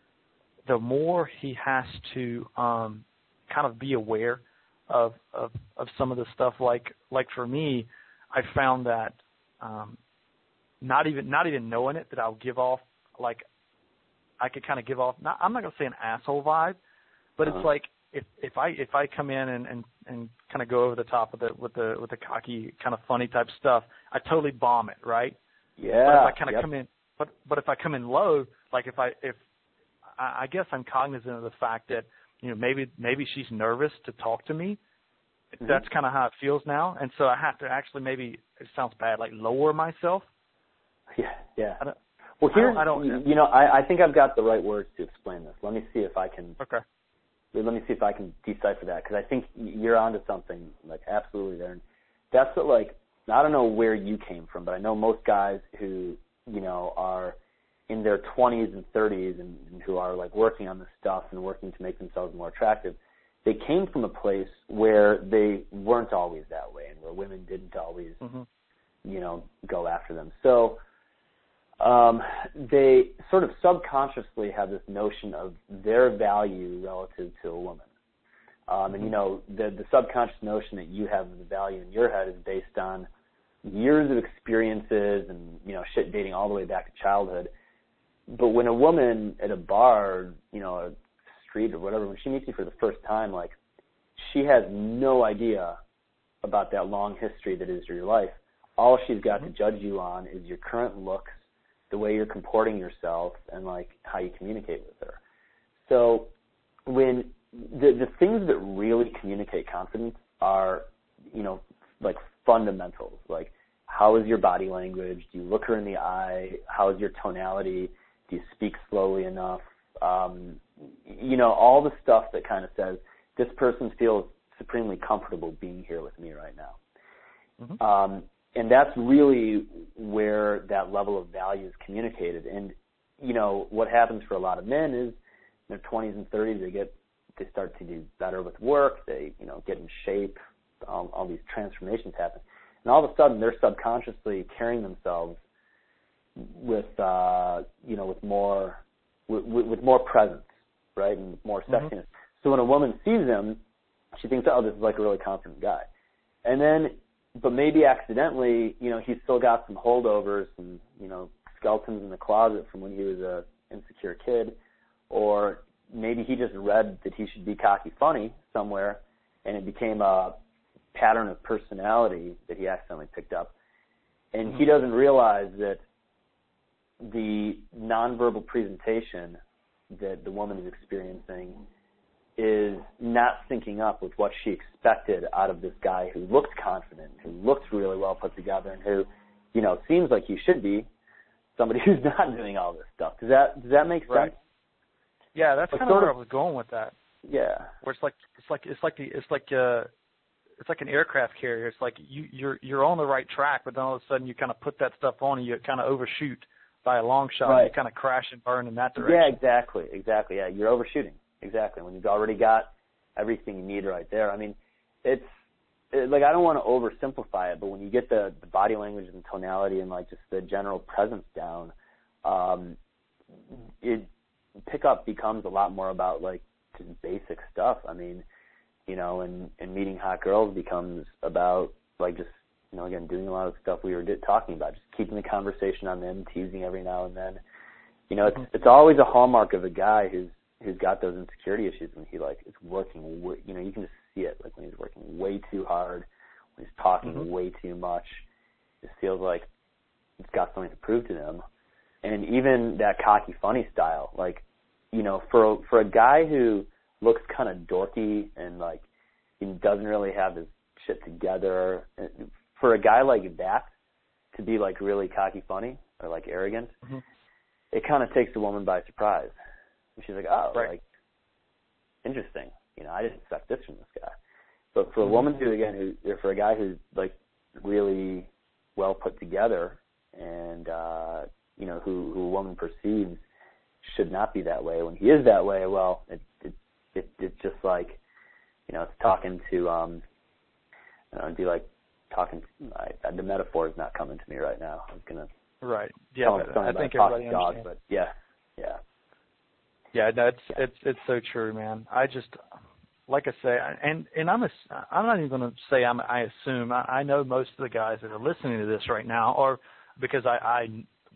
the more he has to um, kind of be aware of, of of some of the stuff. Like like for me, I found that um, not even not even knowing it, that I'll give off like I could kind of give off, not, I'm not going to say an asshole vibe, but uh-huh. it's like if, if I if I come in and, and, and kind of go over the top of it with the with the cocky, kind of funny type stuff, I totally bomb it, right? Yeah. But if I kind of yep. come in, but but if I come in low, like if I if I, I guess I'm cognizant of the fact that, you know, maybe maybe she's nervous to talk to me. Mm-hmm. That's kind of how it feels now, and so I have to actually maybe, it sounds bad, like lower myself. Yeah, yeah. I don't, well, here, I don't, I don't, you know, I, I think I've got the right words to explain this. Let me see if I can. Okay. Let me see if I can decipher that, because I think you're onto something, like, absolutely there. And that's what, like, I don't know where you came from, but I know most guys who, you know, are in their twenties and thirties and, and who are, like, working on this stuff and working to make themselves more attractive, they came from a place where they weren't always that way and where women didn't always, mm-hmm. you know, go after them. So um, they sort of subconsciously have this notion of their value relative to a woman. Um, and, you know, the, the subconscious notion that you have of the value in your head is based on years of experiences and, you know, shit dating all the way back to childhood. But when a woman at a bar, you know, a street or whatever, when she meets you for the first time, like, she has no idea about that long history that is your life. All she's got mm-hmm. to judge you on is your current looks, the way you're comporting yourself, and, like, how you communicate with her. So when the the things that really communicate confidence are, you know, like fundamentals, like how is your body language? Do you look her in the eye? How is your tonality? Do you speak slowly enough? Um, you know, all the stuff that kind of says this person feels supremely comfortable being here with me right now. Mm-hmm. Um, and that's really where that level of value is communicated. And, you know, what happens for a lot of men is in their twenties and thirties, they get they start to do better with work. They, you know, get in shape. All, all these transformations happen. And all of a sudden, they're subconsciously carrying themselves with, uh, you know, with more, with, with more presence, right, and more sexiness. Mm-hmm. So when a woman sees him, she thinks, oh, this is like a really confident guy. And then, but maybe accidentally, you know, he's still got some holdovers and, you know, skeletons in the closet from when he was a insecure kid, or maybe he just read that he should be cocky funny somewhere, and it became a pattern of personality that he accidentally picked up. And mm-hmm. he doesn't realize that the nonverbal presentation that the woman is experiencing is not syncing up with what she expected out of this guy who looks confident, who looks really well put together, and who, you know, seems like he should be somebody who's not doing all this stuff. Does that does that make sense? Right. Yeah, that's kind of where I was going with that. Yeah. Where it's like it's like it's like the it's like uh it's like an aircraft carrier. It's like you you're you're on the right track, but then all of a sudden you kind of put that stuff on and you kind of overshoot by a long shot. Right. And you kind of crash and burn in that direction. Yeah, exactly, exactly. Yeah, you're overshooting. Exactly. When you've already got everything you need right there. I mean, it's it, like I don't want to oversimplify it, but when you get the, the body language and tonality and like just the general presence down, um, it pickup becomes a lot more about like just basic stuff. I mean, you know, and, and meeting hot girls becomes about like just, you know, again, doing a lot of stuff we were talking about, just keeping the conversation on them, teasing every now and then. You know, it's it's always a hallmark of a guy who's who's got those insecurity issues when he like is working, w- you know, you can just see it, like when he's working way too hard, when he's talking mm-hmm. way too much. It feels like he's got something to prove to them. And even that cocky funny style, like, you know, for for a guy who looks kind of dorky and like he doesn't really have his shit together, for a guy like that to be like really cocky funny or like arrogant, mm-hmm. it kind of takes the woman by surprise. And she's like, oh, right. like interesting. You know, I didn't expect this from this guy. But for a woman who, again, who or for a guy who's like really well put together and uh, you know, who who a woman perceives should not be that way. When he is that way, well, it it, it it's just like, you know, it's talking to um, you know, it'd be like talking. I, the metaphor is not coming to me right now. I was gonna right. Yeah, but I think everybody dog, understands. But yeah, yeah, yeah. No, it's yeah. it's it's so true, man. I just, like I say, and and I'm a, I'm not even gonna say I'm. I assume I, I know most of the guys that are listening to this right now, or because I, I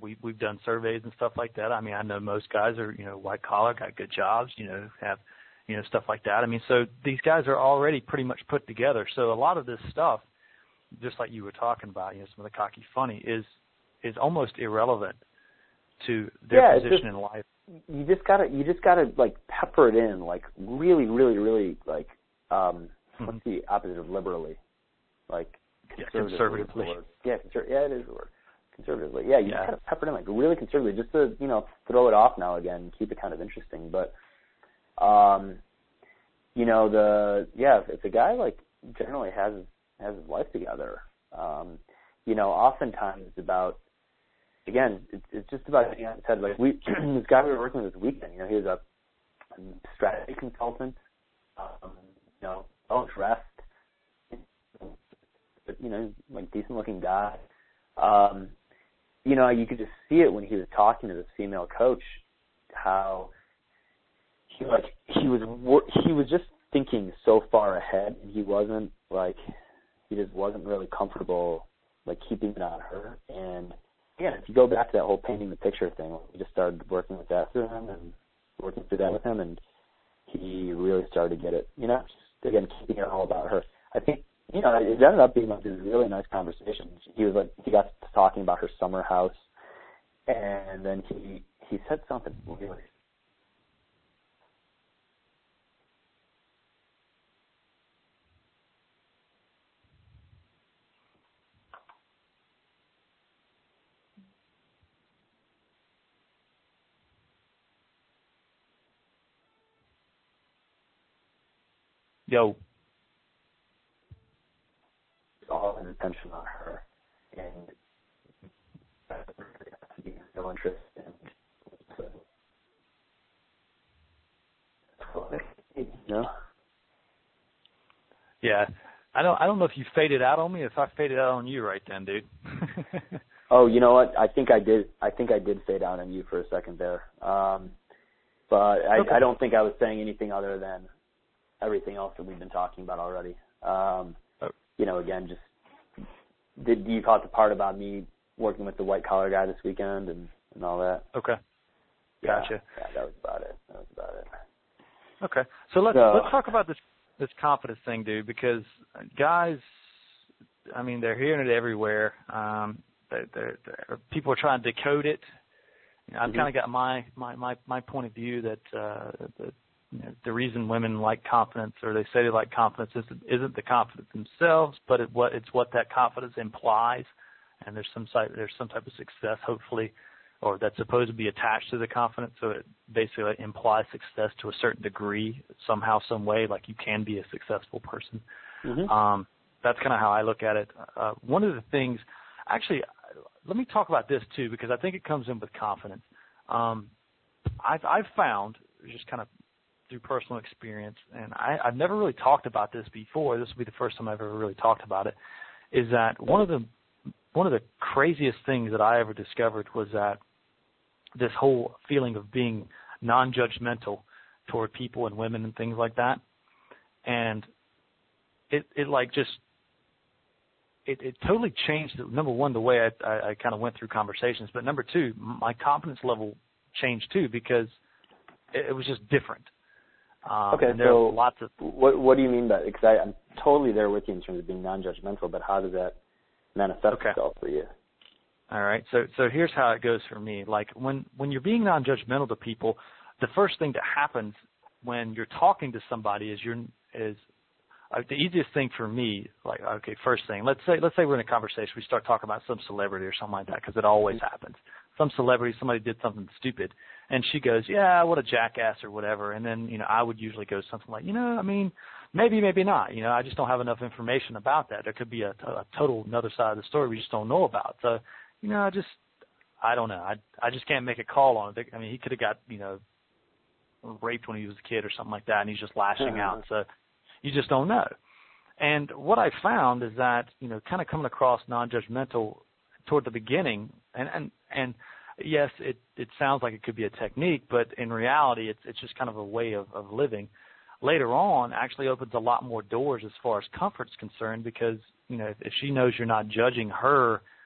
we we've done surveys and stuff like that. I mean, I know most guys are, you know, white collar, got good jobs, you know, have, you know, stuff like that. I mean, so these guys are already pretty much put together. So a lot of this stuff, just like you were talking about, you know, some of the cocky funny is is almost irrelevant to their yeah, position just, in life. You just gotta you just gotta like pepper it in, like really, really, really like um mm-hmm. what's the opposite of liberally? Like conservatively. Yeah, conservatively. Yeah, conser- yeah, it is the word. Conservatively. Yeah, you yeah. just gotta pepper it in like really conservatively, just to, you know, throw it off now again and keep it kind of interesting. But um you know, the yeah, if a guy like generally has has his life together, um, you know, oftentimes it's about again, it's, it's just about getting out his head. Like we, this guy we were working with this weekend, you know, he was a strategy consultant, um, you know, well dressed, but you know, like decent looking guy. Um, you know, you could just see it when he was talking to this female coach, how he like he was he was just thinking so far ahead, and he wasn't like he just wasn't really comfortable like keeping it on her. And again, if you go back to that whole painting the picture thing, we just started working with that through him and working through that with him, and he really started to get it. You know, just again keeping it all about her. I think you know it ended up being like this really nice conversation. He was like he got to talking about her summer house, and then he he said something really. Yo. All his attention on her, and no interest in you know. Yeah, I don't. I don't know if you faded out on me. If I faded out on you right then, dude. Oh, you know what? I think I did. I think I did fade out on you for a second there. Um, but I, okay. I don't think I was saying anything other than everything else that we've been talking about already. Um, oh. You know, again, just did you caught the part about me working with the white collar guy this weekend and, and all that? Okay. Gotcha. Yeah, yeah, that was about it. That was about it. Okay. So let's so, let's talk about this this confidence thing, dude, because guys, I mean, they're hearing it everywhere. Um, they're, they're, they're, people are trying to decode it. You know, I've mm-hmm. kind of got my, my, my, my point of view that uh, the, you know, the reason women like confidence, or they say they like confidence, isn't, isn't the confidence themselves, but it, what it's what that confidence implies. And there's some type, there's some type of success, hopefully, or that's supposed to be attached to the confidence. So it basically implies success to a certain degree, somehow, some way, like you can be a successful person. Mm-hmm. Um, that's kind of how I look at it. Uh, one of the things, actually, let me talk about this too, because I think it comes in with confidence. Um, I've, I've found, just kind of through personal experience, and I, I've never really talked about this before. This will be the first time I've ever really talked about it. Is that one of the one of the craziest things that I ever discovered was that this whole feeling of being non-judgmental toward people and women and things like that, and it it like just it, it totally changed. Number one, the way I, I, I kind of went through conversations, but number two, my confidence level changed too, because it, it was just different. Um, okay, and there so are lots of what what do you mean by? Because I'm totally there with you in terms of being non-judgmental, but how does that manifest okay. itself for you? All right, so so here's how it goes for me. Like when when you're being non-judgmental to people, the first thing that happens when you're talking to somebody is you're is uh, the easiest thing for me. Like okay, first thing, let's say let's say we're in a conversation, we start talking about some celebrity or something like that, because it always mm-hmm. happens. Some celebrity, somebody did something stupid, and she goes, yeah, what a jackass or whatever. And then, you know, I would usually go something like, you know, I mean, maybe, maybe not. You know, I just don't have enough information about that. There could be a, a total another side of the story we just don't know about. So, you know, I just, I don't know. I I just can't make a call on it. I mean, he could have got, you know, raped when he was a kid or something like that, and he's just lashing mm-hmm. out. So you just don't know. And what I found is that, you know, kind of coming across non-judgmental toward the beginning, and, and, and yes, it, it sounds like it could be a technique, but in reality, it's it's just kind of a way of, of living. Later on, actually opens a lot more doors as far as comfort's concerned, because, you know, if, if she knows you're not judging her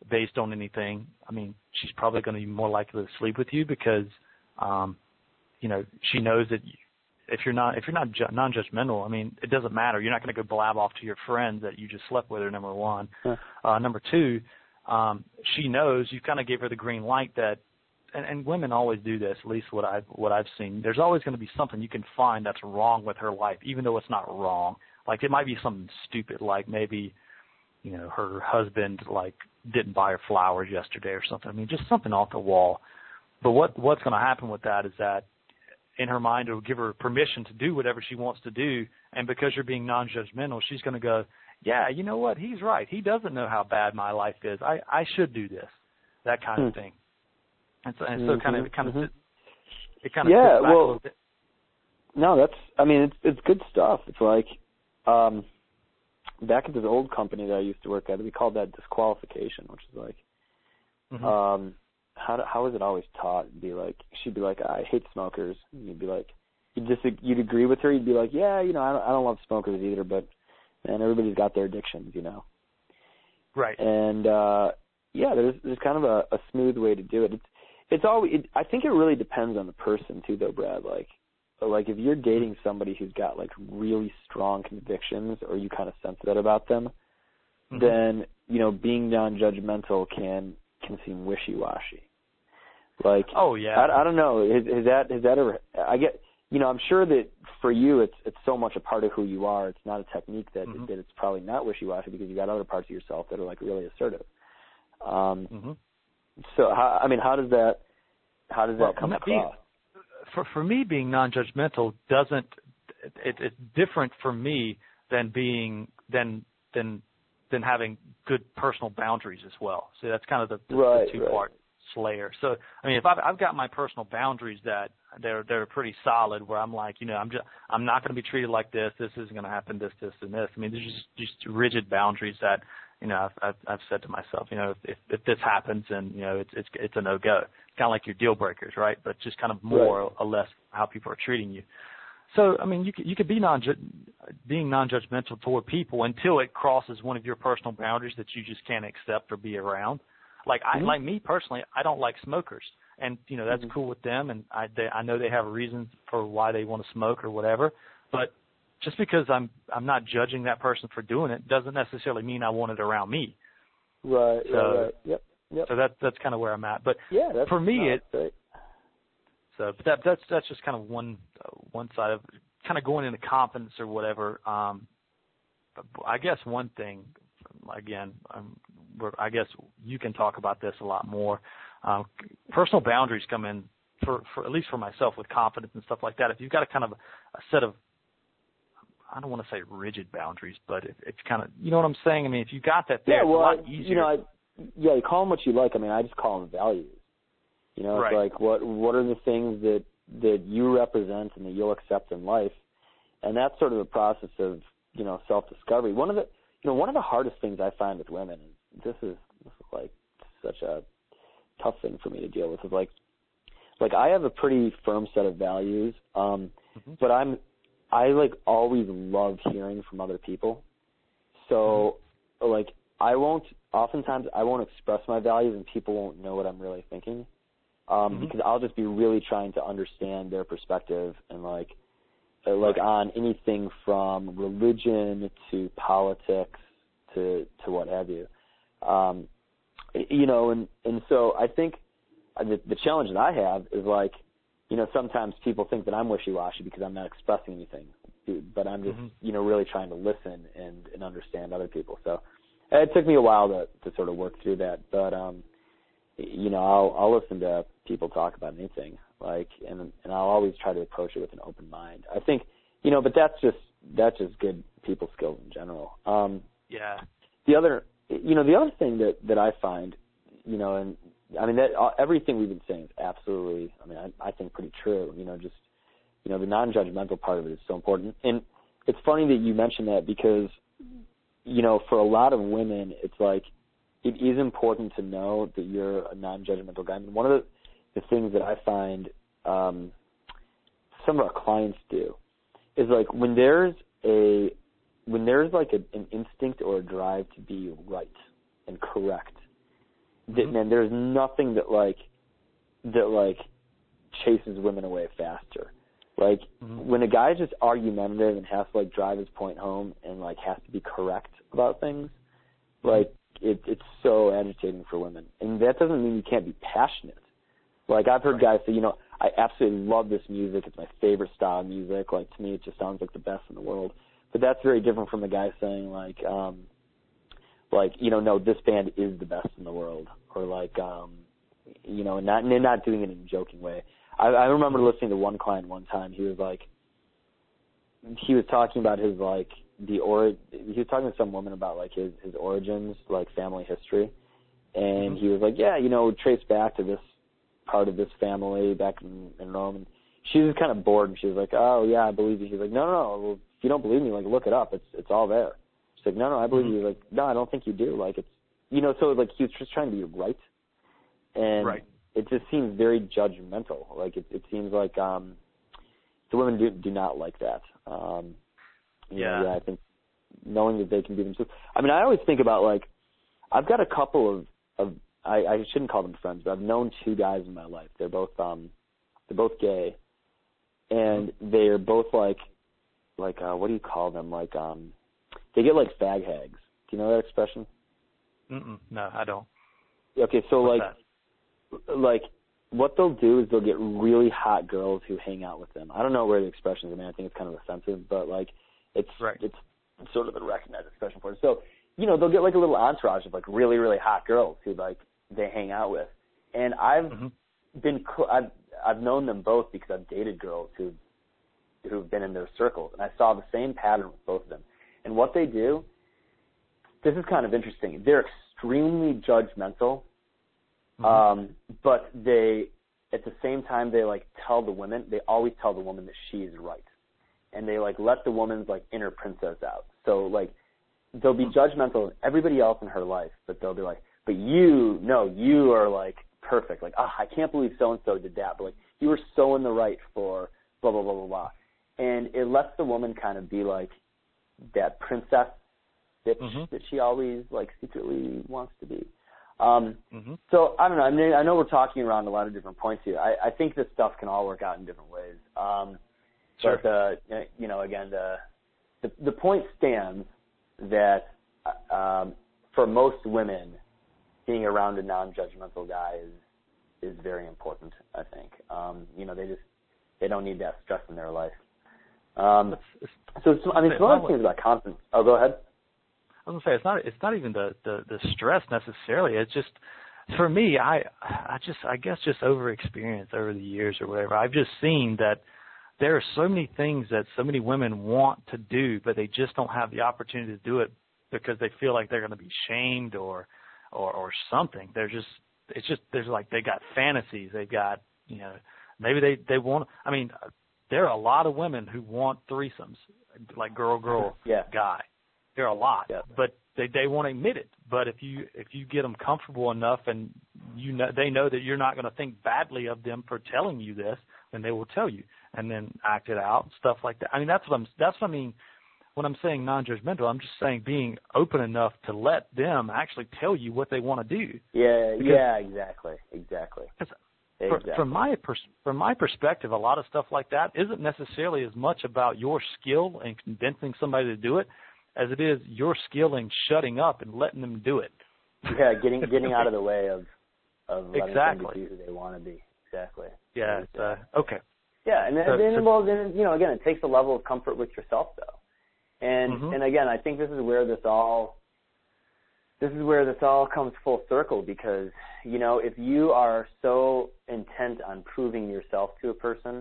based on anything, I mean, she's probably going to be more likely to sleep with you because, um, you know, she knows that you, if you're not if you're not ju- non-judgmental, I mean, it doesn't matter. You're not going to go blab off to your friends that you just slept with her. Number one, huh. uh, number two, um, she knows you kind of gave her the green light that, and, and women always do this. At least what I've what I've seen. There's always going to be something you can find that's wrong with her life, even though it's not wrong. Like it might be something stupid, like maybe, you know, her husband like didn't buy her flowers yesterday or something. I mean, just something off the wall. But what what's going to happen with that is that in her mind, it'll give her permission to do whatever she wants to do. And because you're being non-judgmental, she's going to go, yeah, you know what? He's right. He doesn't know how bad my life is. I, I should do this, that kind hmm. of thing. And so, and so mm-hmm. kind of, it kind of, mm-hmm. it kind of yeah, sits back well, a little bit. No, that's, I mean, it's it's good stuff. It's like, um, back at this old company that I used to work at, we called that disqualification, which is like, Mm-hmm. um, how do, how is it always taught? It'd be like, she'd be like, I hate smokers. And you'd be like, you'd just, you'd agree with her. You'd be like, yeah, you know, I don't, I don't love smokers either, but man, everybody's got their addictions, you know. Right. And uh, yeah, there's there's kind of a, a smooth way to do it. It's it's always. It, I think it really depends on the person too, though, Brad. Like, like if you're dating somebody who's got like really strong convictions, or you kind of sense that about them, mm-hmm. then you know, being non-judgmental can can seem wishy-washy. Like, oh yeah, I, I don't know. Has, has that has that ever? I get. You know, I'm sure that for you, it's it's so much a part of who you are. It's not a technique that mm-hmm. that it's probably not wishy-washy because you got other parts of yourself that are like really assertive. Um, mm-hmm. So, how, I mean, how does that how does well, that come being, across? For for me, being non-judgmental doesn't. It, it's different for me than being than than than having good personal boundaries as well. So that's kind of the, the, right, the two right. part slayer. So I mean, if I've, I've got my personal boundaries that they're they're pretty solid, where I'm like, you know, I'm just I'm not going to be treated like this. This isn't going to happen. This, this, and this. I mean, there's just just rigid boundaries that, you know, I've I've, I've said to myself, you know, if if this happens, and you know, it's it's it's a no go. It's kind of like your deal breakers, right? But just kind of more right. or less how people are treating you. So I mean, you could you could be non being non-judgmental toward people until it crosses one of your personal boundaries that you just can't accept or be around. Like I, mm-hmm. like me personally, I don't like smokers, and you know that's mm-hmm. cool with them, and I they, I know they have reasons for why they want to smoke or whatever. But just because I'm I'm not judging that person for doing it doesn't necessarily mean I want it around me. Right. So, right, right. Yep. Yep. So that that's kind of where I'm at. But yeah, that's, for me, no, it. Great. So but that that's that's just kind of one uh, one side of kind of going into confidence or whatever. Um, but I guess one thing, again, um, I guess you can talk about this a lot more. Um, personal boundaries come in for, for at least for myself with confidence and stuff like that. If you've got a kind of a set of, I don't want to say rigid boundaries, but if it's kind of, you know what I'm saying? I mean, if you got that there, yeah, well, it's a lot easier. You know, I, yeah, you call them what you like. I mean, I just call them values. You know, it's right. like what what are the things that that you represent and that you'll accept in life, and that's sort of the process of, you know, self-discovery. One of the you know one of the hardest things I find with women, and this is this is like such a tough thing for me to deal with, is like like I have a pretty firm set of values, um, mm-hmm. but I'm I like always love hearing from other people. So mm-hmm. like I won't oftentimes I won't express my values and people won't know what I'm really thinking. Um, mm-hmm. Because I'll just be really trying to understand their perspective and like, uh, like right. on anything from religion to politics to to what have you, um, you know, and and so I think the, the challenge that I have is like, you know, sometimes people think that I'm wishy-washy because I'm not expressing anything, but I'm just mm-hmm. you know really trying to listen and, and understand other people. So it took me a while to to sort of work through that, but um. You know, I'll I'll listen to people talk about anything, like, and and I'll always try to approach it with an open mind. I think, you know, but that's just that's just good people skills in general. Um, yeah. The other, you know, the other thing that that I find, you know, and I mean that uh, everything we've been saying is absolutely, I mean, I, I think pretty true. You know, just you know, the non-judgmental part of it is so important, and it's funny that you mentioned that because, you know, for a lot of women, it's like, it is important to know that you're a non-judgmental guy. I mean, one of the, the things that I find um, some of our clients do is like when there's a when there's like a, an instinct or a drive to be right and correct, that, mm-hmm. man, there's nothing that like that like chases women away faster. Like mm-hmm. when a guy is just argumentative and has to like drive his point home and like has to be correct about things, like it, it's so agitating for women. And that doesn't mean you can't be passionate. Like I've heard right. guys say, you know, I absolutely love this music. It's my favorite style of music. Like to me, it just sounds like the best in the world. But that's very different from a guy saying like, um, like you know, no, this band is the best in the world, or like, um, you know, and not and not doing it in a joking way. I, I remember listening to one client one time. He was like, he was talking about his like the or he was talking to some woman about like his his origins, like family history, and mm-hmm. he was like, yeah, you know, trace back to this part of this family back in, in Rome. And she was kind of bored, and she was like, oh yeah, I believe you. He's like, no, no, no. Well, if you don't believe me, like look it up. It's it's all there. She's like, no, no, I believe mm-hmm. you. He's like, no, I don't think you do. Like it's, you know, so like he was just trying to be right, and right. it just seems very judgmental. Like it, it seems like um, the women do do not like that. Um, you yeah. know, yeah, I think knowing that they can be themselves. I mean, I always think about like I've got a couple of of I, I shouldn't call them friends, but I've known two guys in my life. They're both um, they're both gay, and they're both like like uh, what do you call them? Like um, they get like fag hags. Do you know that expression? Mm-mm. No, I don't. Okay, so What's like that? like what they'll do is they'll get really hot girls who hang out with them. I don't know where the expression is. I mean, I think it's kind of offensive, but like it's right. it's sort of a recognized expression for it. So you know, they'll get like a little entourage of like really really hot girls who like they hang out with, and I've mm-hmm. been cl- I've I've known them both because I've dated girls who who've been in their circles, and I saw the same pattern with both of them. And what they do, this is kind of interesting. They're extremely judgmental, mm-hmm. um, but they at the same time they like tell the women they always tell the woman that she is right, and they like let the woman's like inner princess out. So like they'll be judgmental of everybody else in her life, but they'll be like, but you, no, you are like perfect. Like, ah, oh, I can't believe so-and-so did that. But like, you were so in the right for blah, blah, blah, blah, blah. And it lets the woman kind of be like that princess bitch mm-hmm. that she always like secretly wants to be. Um, mm-hmm. So I don't know. I mean, I know we're talking around a lot of different points here. I, I think this stuff can all work out in different ways. Um, sure. But, uh, you know, again, the, the, the point stands that um, for most women, being around a non-judgmental guy is is very important, I think. Um, you know, they just they don't need that stress in their life. Um, it's, it's, so, so I mean, some other things about confidence. Oh, go ahead. I was gonna say it's not it's not even the, the, the stress necessarily. It's just for me, I I just I guess just over experience over the years or whatever. I've just seen that there are so many things that so many women want to do, but they just don't have the opportunity to do it because they feel like they're going to be shamed or or or something. They're just it's just there's like they got fantasies. They've got you know maybe they they want. I mean, there are a lot of women who want threesomes, like girl girl yeah. guy. There are a lot, yeah. but they they won't admit it. But if you if you get them comfortable enough and you know they know that you're not going to think badly of them for telling you this, then they will tell you and then act it out, stuff like that. I mean, that's what I'm that's what I mean. When I'm saying non-judgmental, I'm just saying being open enough to let them actually tell you what they want to do. Yeah, because, yeah, exactly, exactly. exactly. From my pers- from my perspective, a lot of stuff like that isn't necessarily as much about your skill in convincing somebody to do it as it is your skill in shutting up and letting them do it. Yeah, getting getting out of the way of of letting exactly. them be who they want to be. Exactly. Yeah. It's, uh, okay. Yeah, and then, so, then so, well, then you know, again, it takes a level of comfort with yourself, though. And mm-hmm. and again, I think this is where this all this is where this all comes full circle because, you know, if you are so intent on proving yourself to a person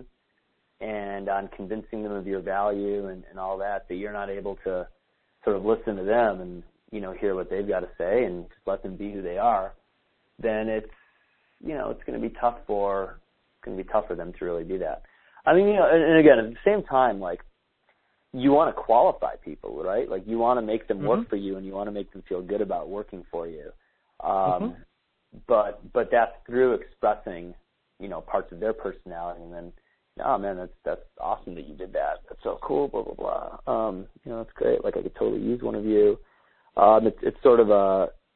and on convincing them of your value and, and all that, that you're not able to sort of listen to them and, you know, hear what they've got to say and just let them be who they are, then it's, you know, it's going to be tough for, it's going to be tough for them to really do that. I mean, you know, and, and again, at the same time, like, you want to qualify people, right? Like, you want to make them work mm-hmm. for you and you want to make them feel good about working for you. Um, mm-hmm. But but that's through expressing, you know, parts of their personality and then, oh, man, that's that's awesome that you did that. That's so cool, blah, blah, blah. Um, you know, that's great. Like, I could totally use one of you. Um, it's, it's sort of a,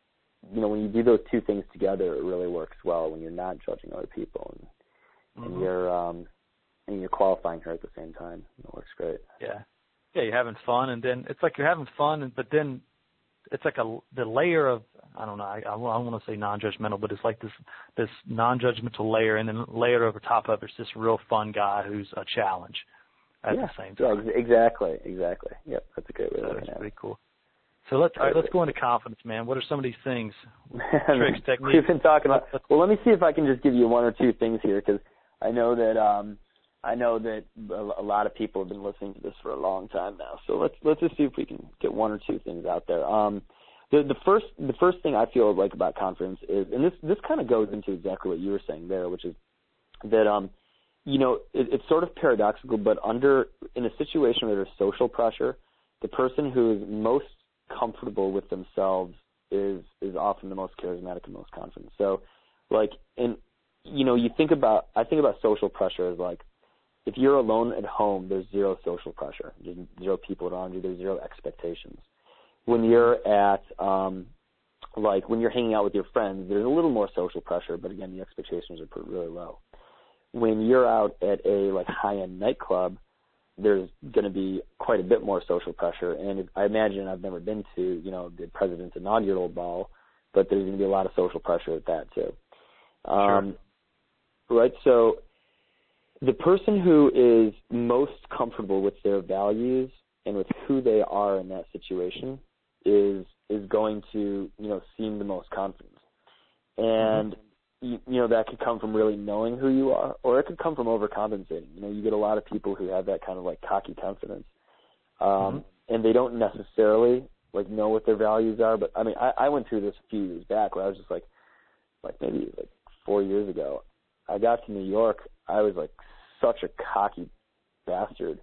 you know, when you do those two things together, it really works well when you're not judging other people and, mm-hmm. and you're um, and you're qualifying her at the same time. It works great. Yeah, yeah, you're having fun, and then it's like you're having fun, and but then it's like a the layer of I don't know I, I don't want to say non-judgmental, but it's like this this non-judgmental layer, and then layer over top of it's this real fun guy who's a challenge at yeah, the same time. Yeah, exactly, exactly. Yep, that's a great way so of looking at it. That's pretty cool. So let's all right, let's go into confidence, man. What are some of these things, tricks, techniques? We've been talking about. Well, let me see if I can just give you one or two things here, because I know that um, I know that a lot of people have been listening to this for a long time now. So let's let's just see if we can get one or two things out there. Um, the the first the first thing I feel like about confidence is, and this this kind of goes into exactly what you were saying there, which is that um, you know, it, it's sort of paradoxical, but under in a situation where there's social pressure, the person who is most comfortable with themselves is is often the most charismatic and most confident. So, like, and you know, you think about I think about social pressure as like, if you're alone at home, there's zero social pressure. There's zero people around you. There's zero expectations. When you're at um, like when you're hanging out with your friends, there's a little more social pressure, but again, the expectations are put really low. When you're out at a like high-end nightclub, there's going to be quite a bit more social pressure. And I imagine I've never been to, you know, the president's inaugural ball, but there's going to be a lot of social pressure at that too. Um, sure. Right. So the person who is most comfortable with their values and with who they are in that situation is, is going to, you know, seem the most confident. And, mm-hmm. You, you know, that could come from really knowing who you are, or it could come from overcompensating. You know, you get a lot of people who have that kind of like cocky confidence, um, mm-hmm. and they don't necessarily like know what their values are. But I mean, I, I went through this a few years back where I was just like, like maybe like four years ago, I got to New York. I was like such a cocky bastard,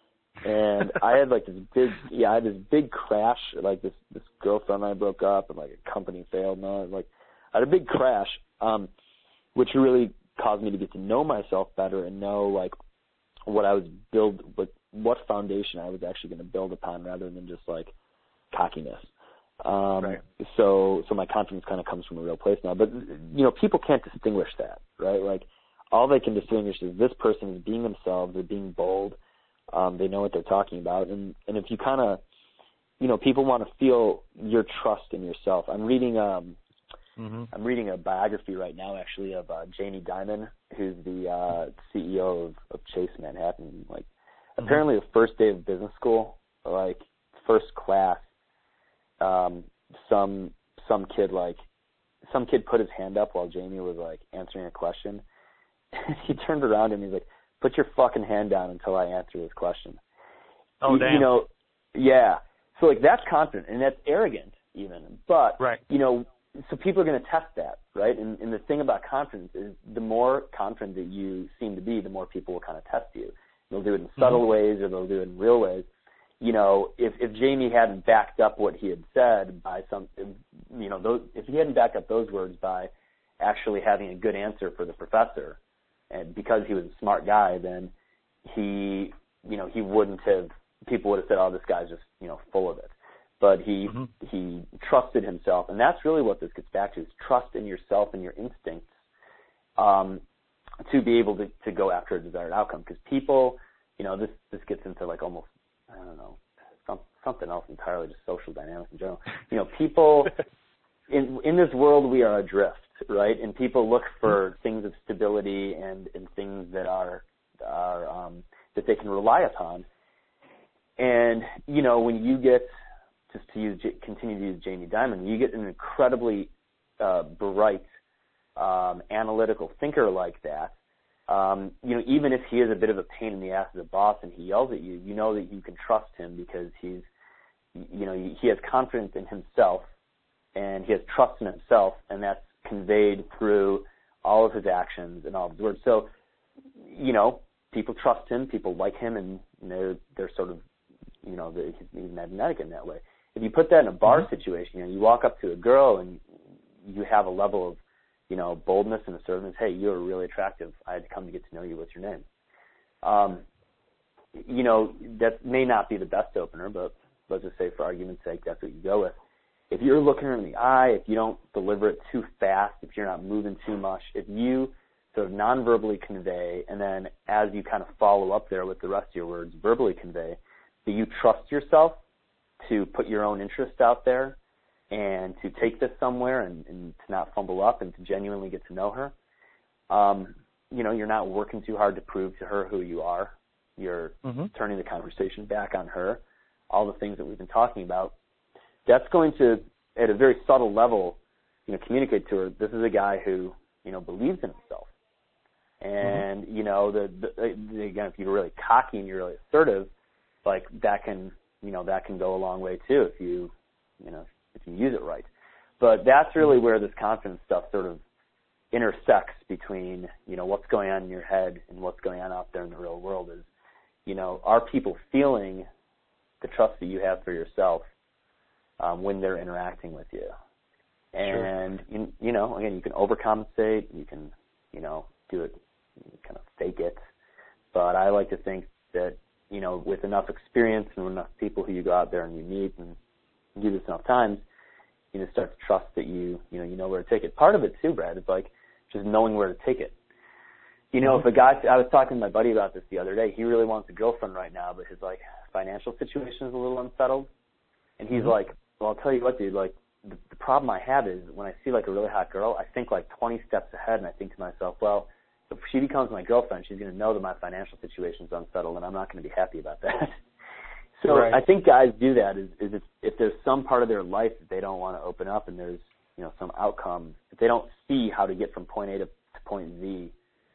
and I had like this big, yeah, I had this big crash. Like this, this girlfriend and I broke up, and like a company failed. No, like I had a big crash. Um, which really caused me to get to know myself better and know like what I was build, what what foundation I was actually going to build upon, rather than just like cockiness. Um, right. So so my confidence kind of comes from a real place now. But you know, people can't distinguish that, right? Like all they can distinguish is this person is being themselves, they're being bold, um, they know what they're talking about, and and if you kind of, you know, people want to feel your trust in yourself. I'm reading. Um, Mm-hmm. I'm reading a biography right now, actually, of uh, Jamie Dimon, who's the uh, C E O of, of Chase Manhattan. Like, mm-hmm. apparently, the first day of business school, like first class, um, some some kid like some kid put his hand up while Jamie was like answering a question. He turned around and he's like, "Put your fucking hand down until I answer this question." Oh, you, damn. You know, yeah. So like that's confident and that's arrogant even, but right. you know. So people are going to test that, right? And, and the thing about confidence is the more confident that you seem to be, the more people will kind of test you. They'll do it in subtle mm-hmm. ways or they'll do it in real ways. You know, if, if Jamie hadn't backed up what he had said by some, you know, those, if he hadn't backed up those words by actually having a good answer for the professor, and because he was a smart guy, then he, you know, he wouldn't have, people would have said, oh, this guy's just, you know, full of it. But he mm-hmm. he trusted himself, and that's really what this gets back to: is trust in yourself and your instincts um, to be able to, to go after a desired outcome. Because people, you know, this this gets into like almost I don't know some, something else entirely, just social dynamics in general. You know, people in in this world we are adrift, right? And people look for mm-hmm. things of stability and, and things that are are um, that they can rely upon. And you know, when you get just to use, continue to use Jamie Dimon, you get an incredibly uh, bright, um, analytical thinker like that. Um, you know, even if he is a bit of a pain in the ass as a boss and he yells at you, you know that you can trust him because he's, you know, he has confidence in himself and he has trust in himself, and that's conveyed through all of his actions and all of his words. So, you know, people trust him, people like him, and they're they're sort of, you know, he's magnetic in that way. If you put that in a bar mm-hmm. situation, you know, you walk up to a girl and you have a level of, you know, boldness and assertiveness. Hey, you're really attractive. I had to come to get to know you. What's your name? Um, you know, that may not be the best opener, but let's just say for argument's sake, that's what you go with. if you're looking her in the eye, if you don't deliver it too fast, if you're not moving too much, if you sort of non-verbally convey, and then as you kind of follow up there with the rest of your words, verbally convey, that you trust yourself to put your own interest out there and to take this somewhere and, and to not fumble up and to genuinely get to know her. Um, you know, you're not working too hard to prove to her who you are. You're mm-hmm. turning the conversation back on her, all the things that we've been talking about. That's going to, at a very subtle level, you know, communicate to her, this is a guy who, you know, believes in himself. And, mm-hmm. you know, the, the again, if you're really cocky and you're really assertive, like that can, you know, that can go a long way too if you, you know, if you use it right. But that's really where this confidence stuff sort of intersects between, you know, what's going on in your head and what's going on out there in the real world is, you know, are people feeling the trust that you have for yourself um, when they're interacting with you? And, sure. you, you know, again, you can overcompensate, you can, you know, do it, kind of fake it. But I like to think that, you know, with enough experience and enough people who you go out there and you meet and do this enough times, you know, start to trust that you, you know, you know where to take it. Part of it too, Brad, is like just knowing where to take it. You know, if a guy, I was talking to my buddy about this the other day, he really wants a girlfriend right now, but his, like, financial situation is a little unsettled. And he's mm-hmm. like, well, I'll tell you what, dude, like, the, the problem I have is when I see, like, a really hot girl, I think, like, twenty steps ahead, and I think to myself, well, if she becomes my girlfriend, she's going to know that my financial situation is unsettled, and I'm not going to be happy about that. So right. I think guys do that is, is if, if there's some part of their life that they don't want to open up and there's, you know, some outcome, if they don't see how to get from point A to, to point Z,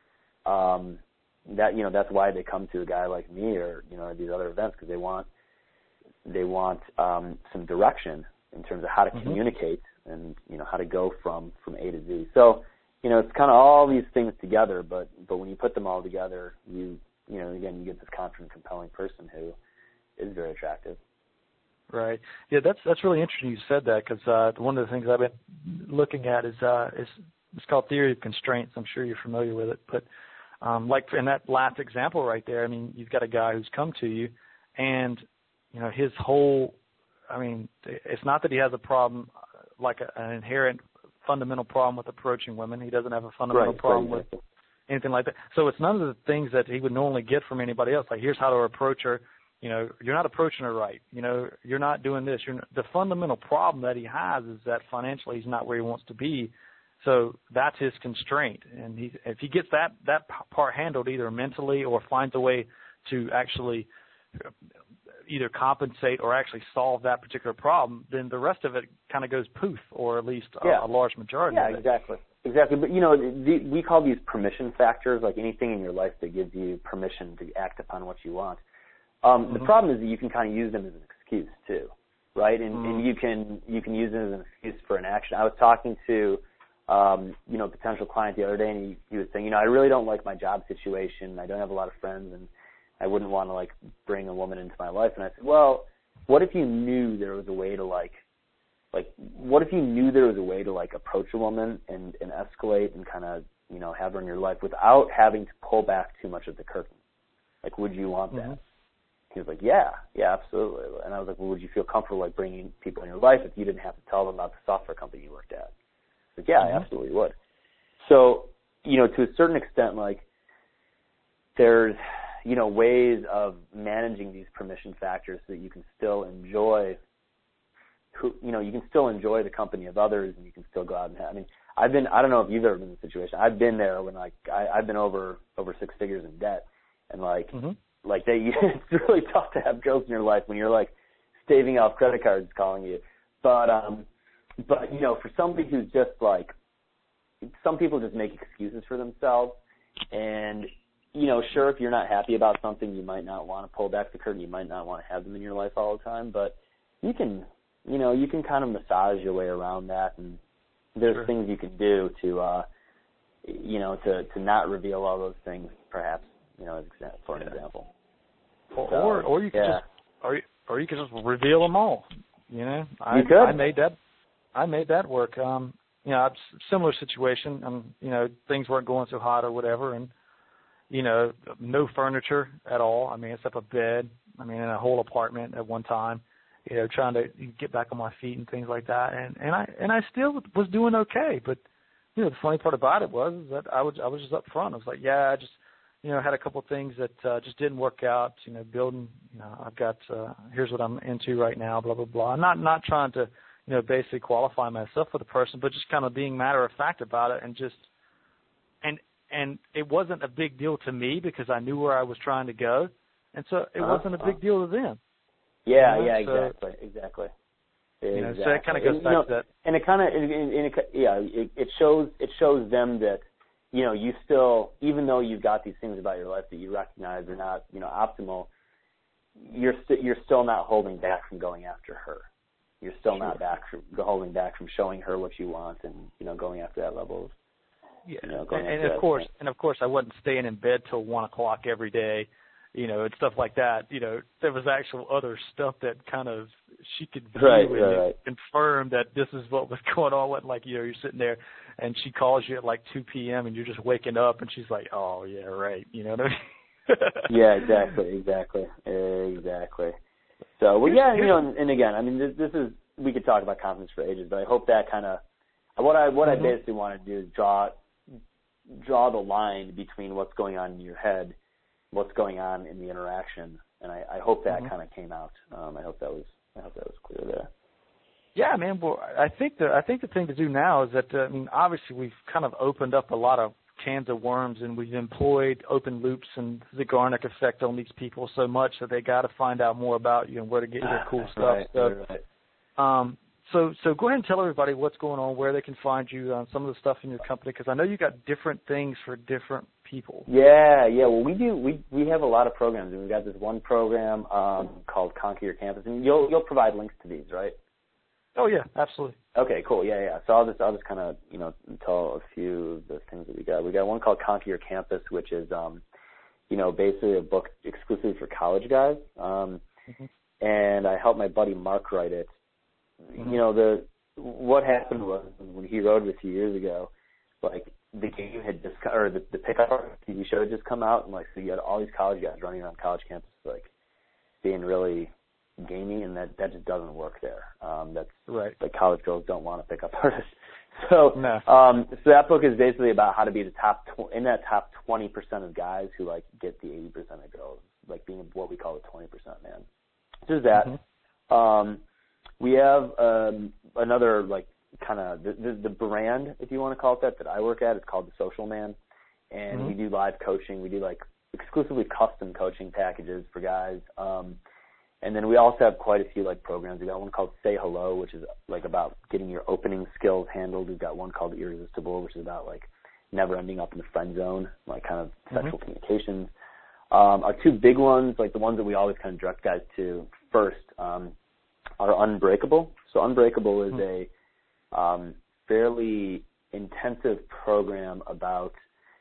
um, that, you know, that's why they come to a guy like me or, you know, or these other events, because they want, they want um, some direction in terms of how to mm-hmm. communicate and, you know, how to go from, from A to Z. So, you know, it's kind of all these things together, but, but when you put them all together, you, you know, again, you get this confident, compelling person who is very attractive. Right. Yeah, that's that's really interesting you said that because uh, one of the things I've been looking at is uh, is it's called theory of constraints. I'm sure you're familiar with it, but um, like in that last example right there, I mean, you've got a guy who's come to you, and you know his whole, I mean, it's not that he has a problem like a, an inherent fundamental problem with approaching women. He doesn't have a fundamental right, problem right. with anything like that. So it's none of the things that he would normally get from anybody else. Like here's how to approach her. You know, you're not approaching her right. You know, you're not doing this. You're not, the fundamental problem that he has is that financially he's not where he wants to be. So that's his constraint. And he, if he gets that, that part handled either mentally or finds a way to actually either compensate or actually solve that particular problem, then the rest of it kind of goes poof, or at least a, yeah. a large majority yeah, of it. Yeah, exactly. Exactly. But, you know, the, we call these permission factors, like anything in your life that gives you permission to act upon what you want. Um, mm-hmm. The problem is that you can kind of use them as an excuse too, right? And, mm-hmm. and you can you can use them as an excuse for an action. I was talking to um, you know a potential client the other day, and he, he was saying, you know, I really don't like my job situation. I don't have a lot of friends, and I wouldn't want to like bring a woman into my life. And I said, well, what if you knew there was a way to like like what if you knew there was a way to like approach a woman and, and escalate and kind of you know have her in your life without having to pull back too much of the curtain? Like, would you want that? Mm-hmm. He was like, yeah, yeah, absolutely. And I was like, well, would you feel comfortable like bringing people in your life if you didn't have to tell them about the software company you worked at? Like, yeah, mm-hmm. I absolutely would. So, you know, to a certain extent, like, there's, you know, ways of managing these permission factors so that you can still enjoy, who, you know, you can still enjoy the company of others and you can still go out and have, I mean, I've been, I don't know if you've ever been in this situation. I've been there when, like, I, I've been over, over six figures in debt and, like, mm-hmm. Like they, it's really tough to have girls in your life when you're like staving off credit cards calling you. But, um, but you know, for somebody who's just like, some people just make excuses for themselves. And, you know, sure, if you're not happy about something, you might not want to pull back the curtain. You might not want to have them in your life all the time. But you can, you know, you can kind of massage your way around that. And there's sure. things you can do to, uh, you know, to, to not reveal all those things, perhaps. You know, for an yeah. example. Or, so, or or you could yeah. just or or you could just reveal them all. You know, I you could. I made that I made that work. Um, you know, similar situation. Um, you know, things weren't going so hot or whatever, and you know, no furniture at all. I mean, except a bed. I mean, in a whole apartment at one time, you know, trying to get back on my feet and things like that. And, and I and I still was doing okay. But, you know, the funny part about it was is that I was I was just up front. I was like, yeah, I just, you know, had a couple of things that uh, just didn't work out. You know, building, you know, I've got uh, here's what I'm into right now, blah blah blah. I'm not not trying to, you know, basically qualify myself for the person, but just kind of being matter of fact about it, and just and and it wasn't a big deal to me because I knew where I was trying to go, and so it uh-huh. wasn't a big deal to them. Yeah, you know? yeah, so, exactly, exactly. You know, exactly. so it kind of goes and, back you know, to that. And it kind of, yeah, it, it shows it shows them that, you know, you still, even though you've got these things about your life that you recognize are not, you know, optimal, you're st- you're still not holding back from going after her. You're still Sure. not back from, holding back from showing her what you want and, you know, going after that level of, Yeah, you know, and, and of course, thing. and of course, I wasn't staying in bed till one o'clock every day, you know, and stuff like that. You know, there was actual other stuff that kind of she could view right, and right, right. confirm that this is what was going on. It wasn't like, you know, you're sitting there and she calls you at like two p.m. and you're just waking up and she's like, oh yeah, right, you know what I mean? Yeah, exactly, exactly, exactly. So, well, yeah, you know, and, and again, I mean, this, this is, we could talk about confidence for ages, but I hope that kind of, what I what mm-hmm. I basically want to do is draw draw the line between what's going on in your head, what's going on in the interaction, and I, I hope that mm-hmm. kind of came out. Um, I hope that was I hope that was clear there. Yeah, man. Well, I think the I think the thing to do now is that uh, I mean, obviously we've kind of opened up a lot of cans of worms, and we've employed open loops and the Garnick effect on these people so much that they got to find out more about you and where to get your cool stuff. Right, so, right. Um, so, so go ahead and tell everybody what's going on, where they can find you on some of the stuff in your company, because I know you got different things for different people. Yeah, yeah. Well, we do. We we have a lot of programs, and we've got this one program um, called Conquer Your Campus, and you'll you'll provide links to these, right? Oh yeah, absolutely. Okay, cool. Yeah, yeah. So I'll just I'll just kind of you know tell a few of the things that we got. We got one called Conquer Your Campus, which is um, you know basically a book exclusively for college guys, um, mm-hmm. and I helped my buddy Mark write it. Mm-hmm. You know the what happened was when he wrote it a few years ago, like the game had just or the, the Pickup T V show had just come out, and like so you had all these college guys running around college campus like being really gamey, and that that just doesn't work there. Um, that's right. Like college girls don't want to pick up artists. So, no. um, so that book is basically about how to be the top tw- in that top twenty percent of guys who like get the eighty percent of girls, like being what we call the twenty percent man. So there's that. Mm-hmm. Um, we have um, another like kind of the, the the brand, if you want to call it that, that I work at. It's called The Social Man, and mm-hmm. we do live coaching. We do like exclusively custom coaching packages for guys. Um, And then we also have quite a few like programs. We got one called Say Hello, which is like about getting your opening skills handled. We've got one called Irresistible, which is about like never ending up in the friend zone, like kind of mm-hmm. sexual communications. Um, our two big ones, like the ones that we always kind of direct guys to first, um, are Unbreakable. So Unbreakable is mm-hmm. a um, fairly intensive program about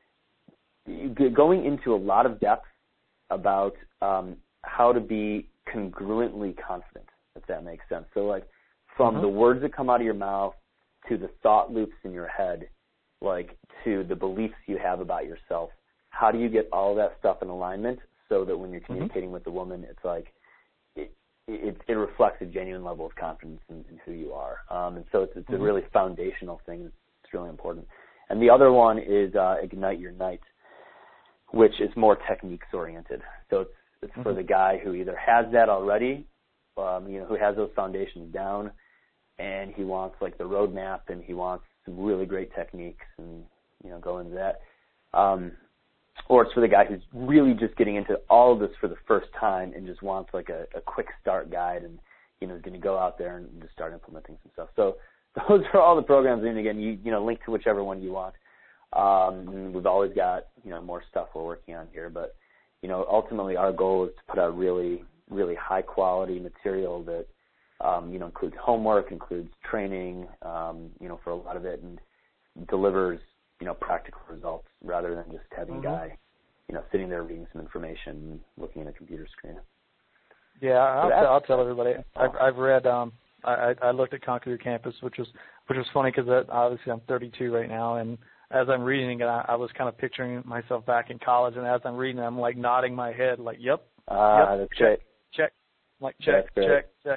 going into a lot of depth about um, how to be congruently confident, if that makes sense. So like from mm-hmm. the words that come out of your mouth to the thought loops in your head, like to the beliefs you have about yourself, how do you get all of that stuff in alignment so that when you're communicating mm-hmm. with the woman, it's like it, it, it reflects a genuine level of confidence in, in who you are. Um, and so it's, it's mm-hmm. a really foundational thing. It's really important. And the other one is uh, Ignite Your Night, which is more techniques oriented. So it's It's for the guy who either has that already, um, you know, who has those foundations down, and he wants like the roadmap, and he wants some really great techniques, and you know, go into that. Um, or it's for the guy who's really just getting into all of this for the first time and just wants like a, a quick start guide, and you know, is going to go out there and just start implementing some stuff. So those are all the programs. And again, you you know, link to whichever one you want. Um, and we've always got you know more stuff we're working on here, but. You know, ultimately our goal is to put out really, really high quality material that, um, you know, includes homework, includes training, um, you know, for a lot of it, and delivers, you know, practical results rather than just having mm-hmm. a guy, you know, sitting there reading some information and looking at a computer screen. Yeah, I'll, tell, I'll tell everybody. I've, I've read. Um, I, I looked at Conquer Your Campus, which was which was funny because obviously I'm thirty-two right now, and as I'm reading it, I, I was kind of picturing myself back in college, and as I'm reading it, I'm like nodding my head, like, yep, ah, yep, that's check, great. check, like check, check, check.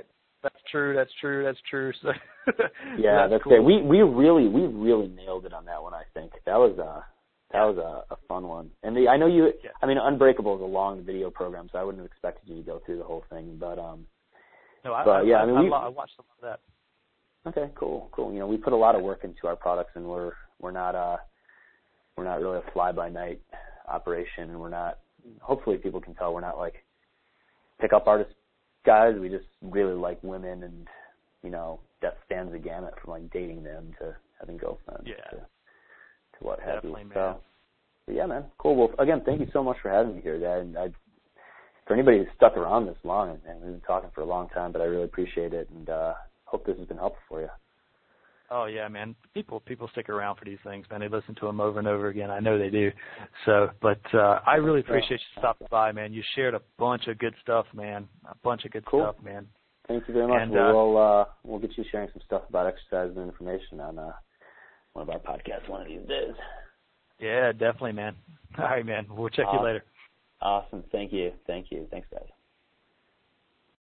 That's true. That's true. That's true. So, yeah, that's, that's cool. great. We we really we really nailed it on that one. I think that was a that was a, a fun one. And the I know you. Yeah. I mean, Unbreakable is a long video program, so I wouldn't have expected you to go through the whole thing. But um, no, I, but, I, yeah, I, I mean, I, we, I watched some of that. Okay, cool, cool. You know, we put a lot of work into our products, and we're we're not uh we're not really a fly by night operation, and we're not. Hopefully, people can tell we're not like pickup artist guys. We just really like women, and you know that spans the gamut from like dating them to having girlfriends Yeah. to, to what have you. Definitely, man. So, but yeah, man, cool. Well, again, thank you so much for having me here, Dad. And I, for anybody who's stuck around this long, and, and we've been talking for a long time, but I really appreciate it, and uh, hope this has been helpful for you. Oh yeah, man. People people stick around for these things, man. They listen to them over and over again. I know they do. So, but uh, I really appreciate you stopping by, man. You shared a bunch of good stuff, man. A bunch of good Cool. stuff, man. Thank you very much. And, we'll uh, we'll, uh, we'll get you sharing some stuff about exercise and information on uh, one of our podcasts one of these days. Yeah, definitely, man. All right, man. We'll check awesome. you later. Awesome. Thank you. Thank you. Thanks, guys.